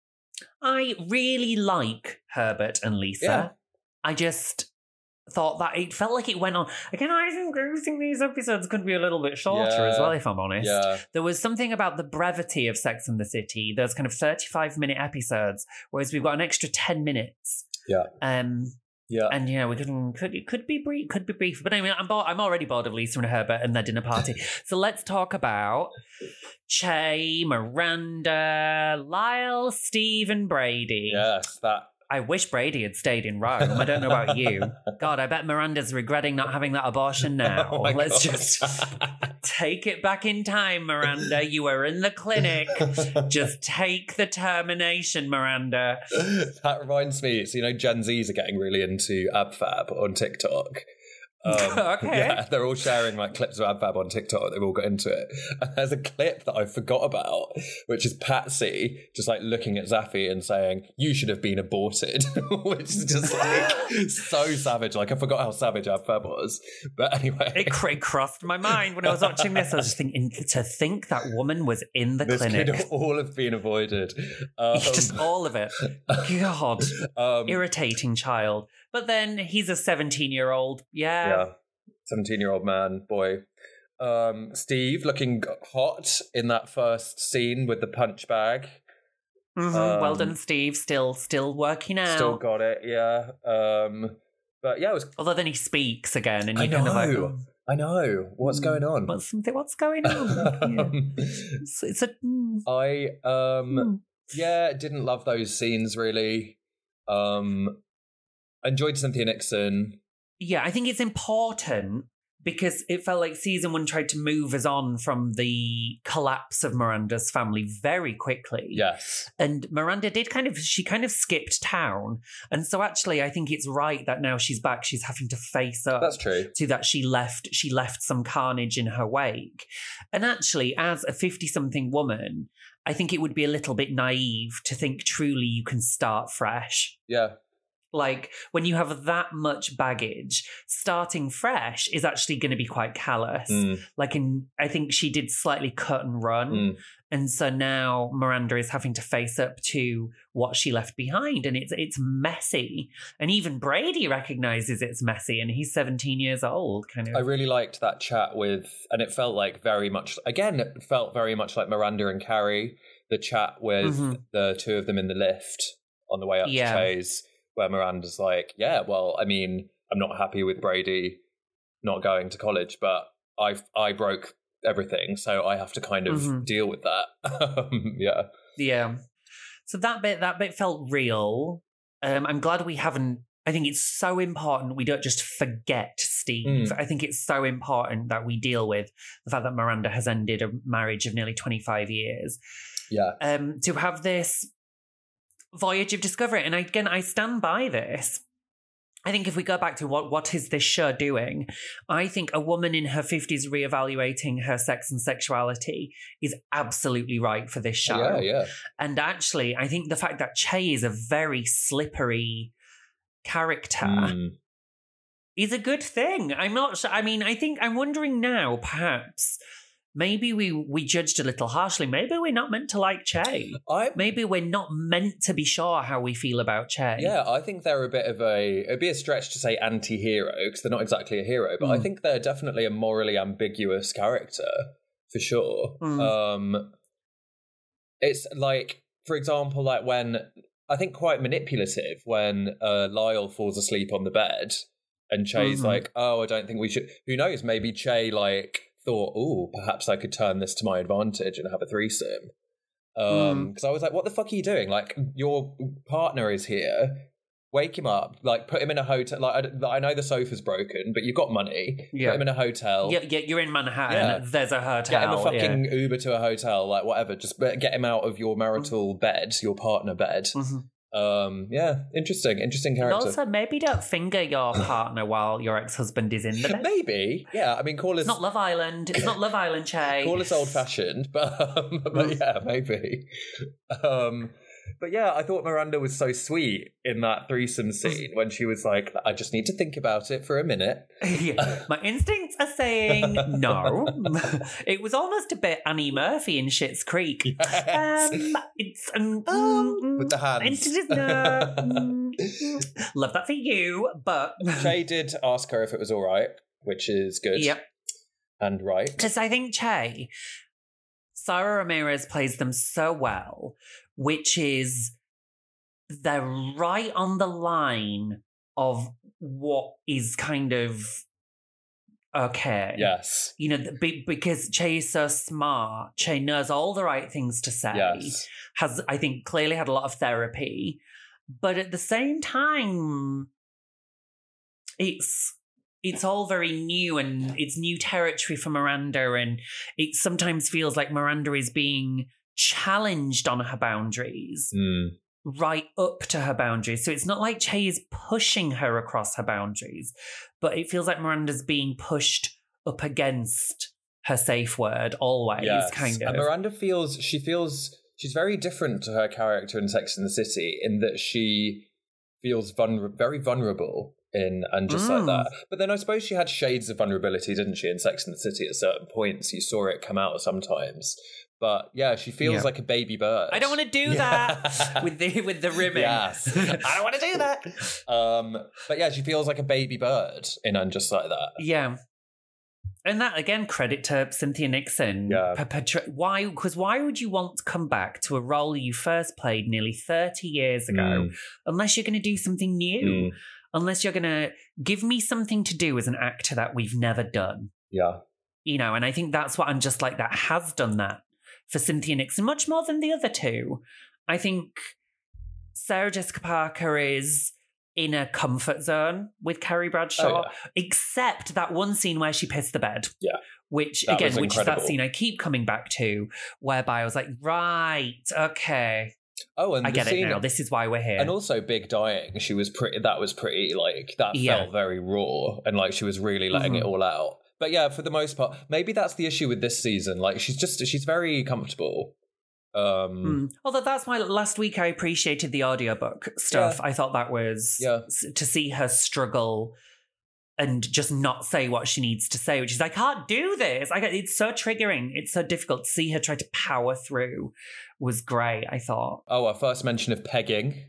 I really like Herbert and Lisa. Yeah. I just thought that it felt like it went on. Again, I think, I think these episodes could be a little bit shorter yeah. as well, if I'm honest. Yeah. There was something about the brevity of Sex and the City. There's kind of thirty-five minute episodes, whereas we've got an extra ten minutes. Yeah. Um, Yeah, and you know we could could it could be brief, could be brief, but I mean I'm bored, I'm already bored of Lisa and Herbert and their dinner party. So let's talk about Che, Miranda, Lyle, Steve, and Brady. Yes, that. I wish Brady had stayed in Rome. I don't know about you. God, I bet Miranda's regretting not having that abortion now. Oh let's God. just take it back in time, Miranda. You were in the clinic. Just take the termination, Miranda. That reminds me, so you know Gen Zs are getting really into AbFab on TikTok. Um, okay. Yeah, they're all sharing like clips of AbFab on TikTok. They've all got into it. And there's a clip that I forgot about, which is Patsy just like looking at Zaffy and saying, "You should have been aborted," which is just like so savage. Like I forgot how savage AbFab was. But anyway, it, cr- it crossed my mind when I was watching this. I was just thinking to think that woman was in the this clinic. This could all have been avoided. Um, just all of it. God, um, irritating child. But then he's a seventeen-year-old. Yeah. Yeah. seventeen-year-old man, boy. Um, Steve looking hot in that first scene with the punch bag. Mm-hmm. Um, well done, Steve. Still still working out. Still got it, yeah. Um, but yeah, it was... Although then he speaks again and you I kind know. of like... Oh, I know. What's going on? What's, something, what's going on? Yeah. it's, it's a... Mm. I, um, Mm. yeah, didn't love those scenes, really. Um... I enjoyed Cynthia Nixon. Yeah, I think it's important because it felt like season one tried to move us on from the collapse of Miranda's family very quickly. Yes. And Miranda did kind of, she kind of skipped town. And so actually, I think it's right that now she's back, she's having to face up That's true. to that she left, she left some carnage in her wake. And actually, as a fifty-something woman, I think it would be a little bit naive to think truly you can start fresh. Yeah. Like, when you have that much baggage, starting fresh is actually going to be quite callous. Mm. Like, in, I think she did slightly cut and run. Mm. And so now Miranda is having to face up to what she left behind. And it's it's messy. And even Brady recognizes it's messy. And he's seventeen years old, kind of. I really liked that chat with, and it felt like very much, again, it felt very much like Miranda and Carrie, the chat with Mm-hmm. the two of them in the lift on the way up Yeah. to Chase, where Miranda's like, yeah, well, I mean, I'm not happy with Brady not going to college, but I I broke everything, so I have to kind of Mhm. deal with that. Um, yeah. Yeah. So that bit that bit felt real. Um, I'm glad we haven't. I think it's so important we don't just forget Steve. Mm. I think it's so important that we deal with the fact that Miranda has ended a marriage of nearly twenty-five years. Yeah. Um, to have this voyage of discovery, and again, I stand by this. I think if we go back to what what is this show doing, I think a woman in her fifties reevaluating her sex and sexuality is absolutely right for this show. Yeah, yeah. And actually, I think the fact that Che is a very slippery character Mm. is a good thing. I'm not sure. I mean, I think I'm wondering now, perhaps, maybe we, we judged a little harshly. Maybe we're not meant to like Che. I Maybe we're not meant to be sure how we feel about Che. Yeah, I think they're a bit of a, it'd be a stretch to say anti-hero, because they're not exactly a hero, but I Mm. think they're definitely a morally ambiguous character, for sure. Mm. Um, it's like, for example, like when, I think quite manipulative when uh, Lyle falls asleep on the bed, and Che's Mhm. like, oh, I don't think we should, who knows, maybe Che, like, thought, oh, perhaps I could turn this to my advantage and have a threesome. Um, because I was like, what the fuck are you doing? Like, your partner is here. Wake him up. Like, put him in a hotel. Like, I, I know the sofa's broken, but you've got money. Yeah. Put him in a hotel. Yeah, yeah, you're in Manhattan. Yeah. There's a hotel. Get him a fucking yeah. Uber to a hotel, like whatever. Just get him out of your marital bed, your partner bed. Mhm. Um, yeah, interesting, interesting And character. also, maybe don't finger your partner while your ex-husband is in the bed. Maybe, yeah. I mean, call us It's not Love Island. It's not Love Island, Che. call us old fashioned, but um, but yeah, maybe. Um, but yeah, I thought Miranda was so sweet in that threesome scene when she was like, "I just need to think about it for a minute." Yeah. My instincts are saying no. It was almost a bit Annie Murphy in Schitt's Creek. Yes. Um, it's um, Um, with the hands. Instinct is no. Mm, mm. Love that for you, but Che did ask her if it was all right, which is good. Yep. And right. Because I think Che, Sarah Ramirez plays them so well, which is they're right on the line of what is kind of okay. Yes. You know, be, because Che is so smart. Che knows all the right things to say. Yes. Has, I think, clearly had a lot of therapy. But at the same time, it's it's all very new and it's new territory for Miranda, and it sometimes feels like Miranda is being challenged on her boundaries, Mm. right up to her boundaries. So it's not like Che is pushing her across her boundaries, but it feels like Miranda's being pushed up against her safe word always, Yes. kind of. And Miranda feels, she feels, she's very different to her character in Sex and the City in that she feels vulner- very vulnerable in and just Mm. like that. But then I suppose she had shades of vulnerability, didn't she, in Sex and the City at certain points? You saw it come out sometimes. But yeah, she feels Yeah. like a baby bird. I don't want to do Yeah. that with the with the ribbon. Yes. I don't want to do that. Um, but yeah, she feels like a baby bird in and just like that. Yeah. And that, again, credit to Cynthia Nixon. Yeah. Perpetra- why? Because why would you want to come back to a role you first played nearly thirty years ago Mm. unless you're going to do something new? Mm. Unless you're going to give me something to do as an actor that we've never done. Yeah. You know, and I think that's what I'm just like that has done that for Cynthia Nixon, much more than the other two. I think Sarah Jessica Parker is in a comfort zone with Carrie Bradshaw, Oh, yeah. except that one scene where she pissed the bed. Yeah. Which, That again, was which is that incredible. scene I keep coming back to, whereby I was like, right, okay. Oh, and I the get scene, it now. This is why we're here. And also Big dying. She was pretty, that was pretty, like, that Yeah. felt very raw. And, like, she was really letting Mhm. it all out. But yeah, for the most part, maybe that's the issue with this season. Like, she's just, she's very comfortable. Um, Mm. Although that's why last week I appreciated the audiobook stuff. Yeah. I thought that was Yeah. s- to see her struggle and just not say what she needs to say, which is I can't do this. I get, it's so triggering. It's so difficult to see her try to power through. Was great, I thought. Oh, our first mention of pegging.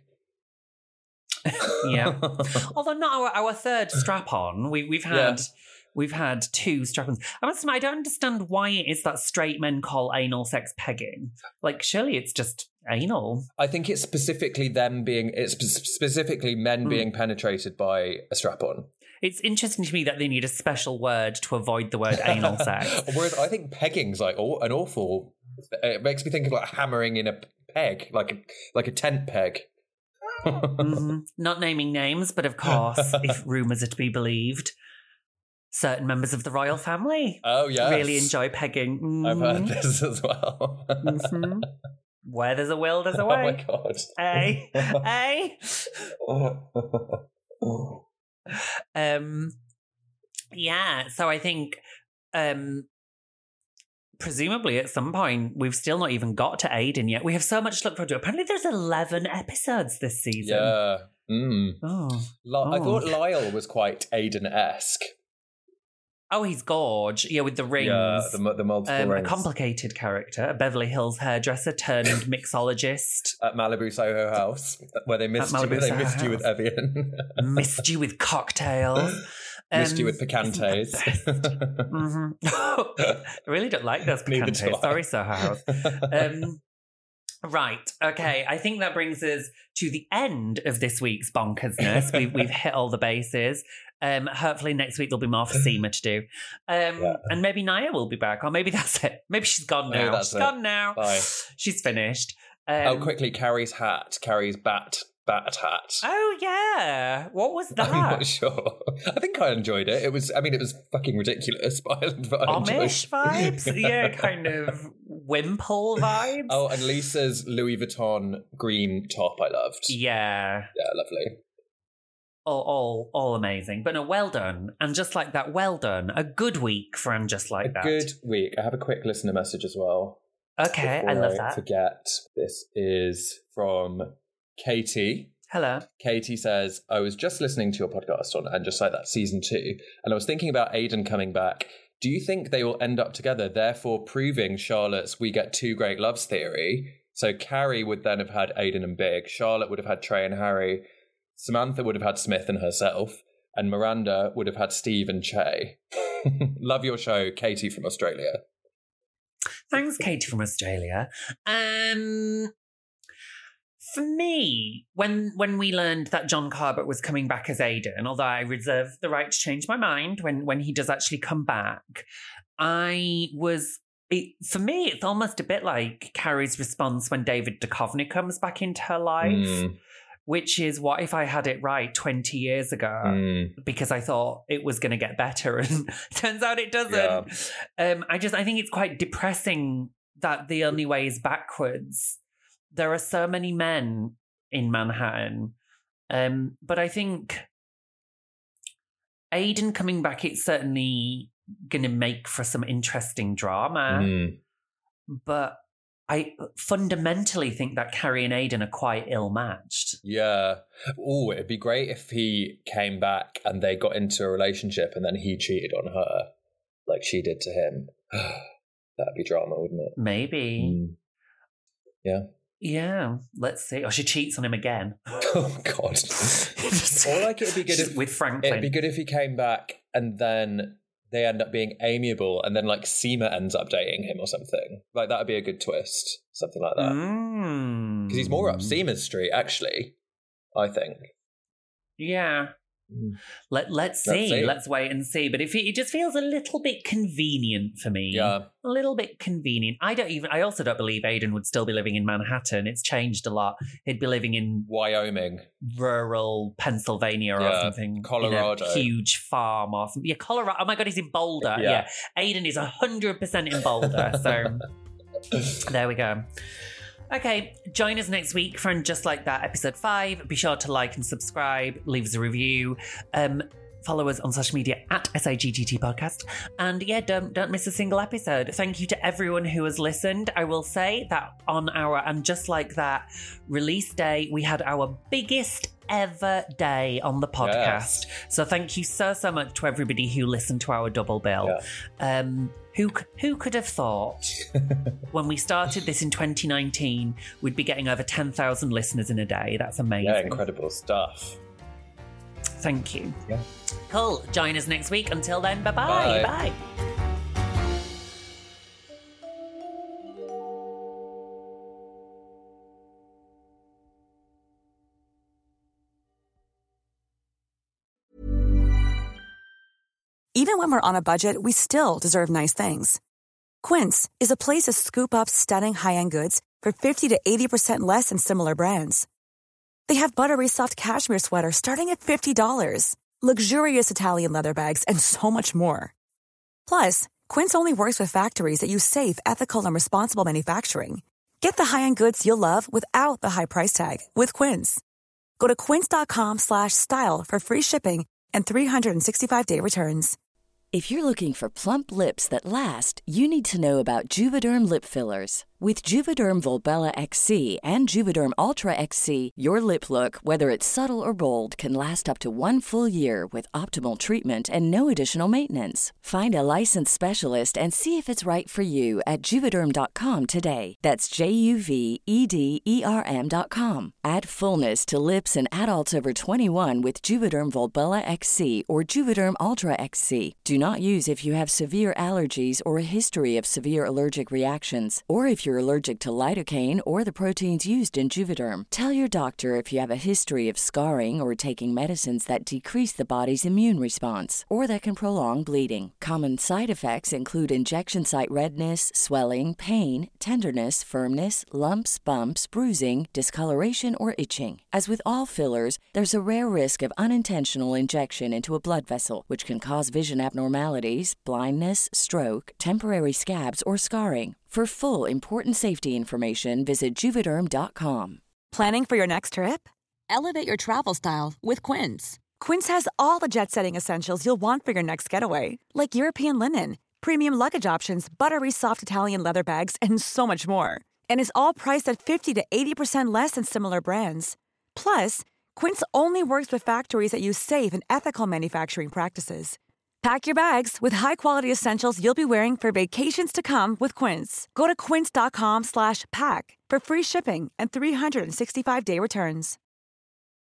Yeah. Although not our, our third strap on. We we've had Yeah. we've had two strap-ons. I must admit, I don't understand why it is that straight men call anal sex pegging. Like, surely it's just anal. I think it's specifically them being, it's spe- specifically men Mm. being penetrated by a strap-on. It's interesting to me that they need a special word to avoid the word anal sex. Whereas I think pegging's like aw- an awful. It makes me think of like hammering in a peg, like a, like a tent peg. Mhm. Not naming names, but of course, if rumours are to be believed, certain members of the royal family Oh yes, really enjoy pegging. I've heard Mhm. this as well. Mhm. Where there's a will, there's a Oh my way. god. Hey, hey. Um, yeah, so I think um, presumably at some point we've still not even got to Aiden yet. We have so much to look forward to. Apparently there's eleven episodes this season. Yeah. Mm. Oh. Li- I Oh. thought Lyle was quite Aiden-esque. Oh, he's gorge. Yeah, with the rings. Yeah, the, mu- the multiple um, a rings. complicated character, a Beverly Hills hairdresser turned mixologist. At Malibu Soho House, where they missed, At you, Malibu where they Soho missed you with House. Evian. Missed you with cocktails. missed you Um, with picantes. Mhm. I really don't like those Neither do picantes. I. Sorry, Soho House. Um, right. Okay. I think that brings us to the end of this week's bonkersness. We've we've hit all the bases. Um, hopefully next week there'll be more for Seema to do. Um, Yeah. and maybe Naya will be back, or maybe that's it. Maybe she's gone Maybe now. that's She's it. gone now. Bye. She's finished. Um, Oh, quickly, Carrie's hat. Carrie's bat bat hat. Oh yeah. What was that? I'm not sure. I think I enjoyed it. It was, I mean, it was fucking ridiculous, but I, but I enjoyed Amish it. vibes? Yeah, kind of Wimple vibes. Oh, and Lisa's Louis Vuitton green top I loved. Yeah. Yeah, lovely. All, all, all amazing. But no, well done. And just like that, well done. A good week for And Just Like A That. good week. I have a quick listener message as well. Okay, I Before love I that. forget, this is from Katie. Hello. Katie says, I was just listening to your podcast on And Just Like That season two, and I was thinking about Aiden coming back. Do you think they will end up together, therefore proving Charlotte's we get two great loves theory? So Carrie would then have had Aiden and Big, Charlotte would have had Trey and Harry, Samantha would have had Smith and herself, and Miranda would have had Steve and Che. Love your show, Katie from Australia. Thanks, Katie from Australia. Um, for me, when when we learned that John Corbett was coming back as Aiden, although I reserve the right to change my mind when when he does actually come back, I was. It, for me, it's almost a bit like Carrie's response when David Duchovny comes back into her life, Mm. which is, what if I had it right twenty years ago? Mm. Because I thought it was going to get better, and turns out it doesn't. Um, I just I think it's quite depressing that the only way is backwards. There are so many men in Manhattan, um, but I think Aiden coming back, it's certainly going to make for some interesting drama. Mm. But I fundamentally think that Carrie and Aiden are quite ill-matched. Yeah. Oh, it'd be great if he came back and they got into a relationship and then he cheated on her like she did to him. That'd be drama, wouldn't it? Maybe. Mm. Yeah. Yeah, let's see. Or she cheats on him again. Oh, God. Or like it'd be good She's if with Franklin. It'd be good if he came back and then they end up being amiable and then like Seema ends up dating him or something. Like that would be a good twist. Something like that. Mm. Because he's more up Seema's street, actually, I think. Yeah. Let, let's, Let's see. see. Let's wait and see. But if it, it just feels a little bit convenient for me. Yeah. A little bit convenient. I don't even, I also don't believe Aidan would still be living in Manhattan. It's changed a lot. He'd be living in Wyoming, rural Pennsylvania or Yeah, something. Colorado. In a huge farm or something. Yeah, Colorado. Oh my God, he's in Boulder. Yeah. Yeah. Aidan is one hundred percent in Boulder. So there we go. Okay, join us next week for Just Like That, episode five. Be sure to like and subscribe, leave us a review. Um, follow us on social media at S I G G T Podcast. And yeah, don't don't miss a single episode. Thank you to everyone who has listened. I will say that on our And Just Like That release day, we had our biggest ever day on the podcast. Yes. So thank you so, so much to everybody who listened to our double bill. Yeah. Um, who, who could have thought when we started this in twenty nineteen, we'd be getting over ten thousand listeners in a day? That's amazing. Yeah, incredible stuff. Thank you. Yeah. Cool. Join us next week. Until then, bye-bye. Bye. Bye. Even when we're on a budget, we still deserve nice things. Quince is a place to scoop up stunning high-end goods for fifty to eighty percent less than similar brands. They have buttery soft cashmere sweaters starting at fifty dollars, luxurious Italian leather bags, and so much more. Plus, Quince only works with factories that use safe, ethical, and responsible manufacturing. Get the high-end goods you'll love without the high price tag with Quince. Go to quince.com slash style for free shipping and three sixty-five day returns. If you're looking for plump lips that last, you need to know about Juvederm lip fillers. With Juvederm Volbella X C and Juvederm Ultra X C, your lip look, whether it's subtle or bold, can last up to one full year with optimal treatment and no additional maintenance. Find a licensed specialist and see if it's right for you at Juvederm dot com today. That's J U V E D E R M dot com. Add fullness to lips in adults over twenty-one with Juvederm Volbella X C or Juvederm Ultra X C. Do not use if you have severe allergies or a history of severe allergic reactions, or if you're allergic to lidocaine or the proteins used in Juvederm. Tell your doctor if you have a history of scarring or taking medicines that decrease the body's immune response or that can prolong bleeding. Common side effects include injection site redness, swelling, pain, tenderness, firmness, lumps, bumps, bruising, discoloration, or itching. As with all fillers, there's a rare risk of unintentional injection into a blood vessel, which can cause vision abnormalities, blindness, stroke, temporary scabs, or scarring. For full, important safety information, visit Juvederm dot com. Planning for your next trip? Elevate your travel style with Quince. Quince has all the jet-setting essentials you'll want for your next getaway, like European linen, premium luggage options, buttery soft Italian leather bags, and so much more. And is all priced at fifty to eighty percent less than similar brands. Plus, Quince only works with factories that use safe and ethical manufacturing practices. Pack your bags with high-quality essentials you'll be wearing for vacations to come with Quince. Go to quince.com slash pack for free shipping and three sixty-five day returns.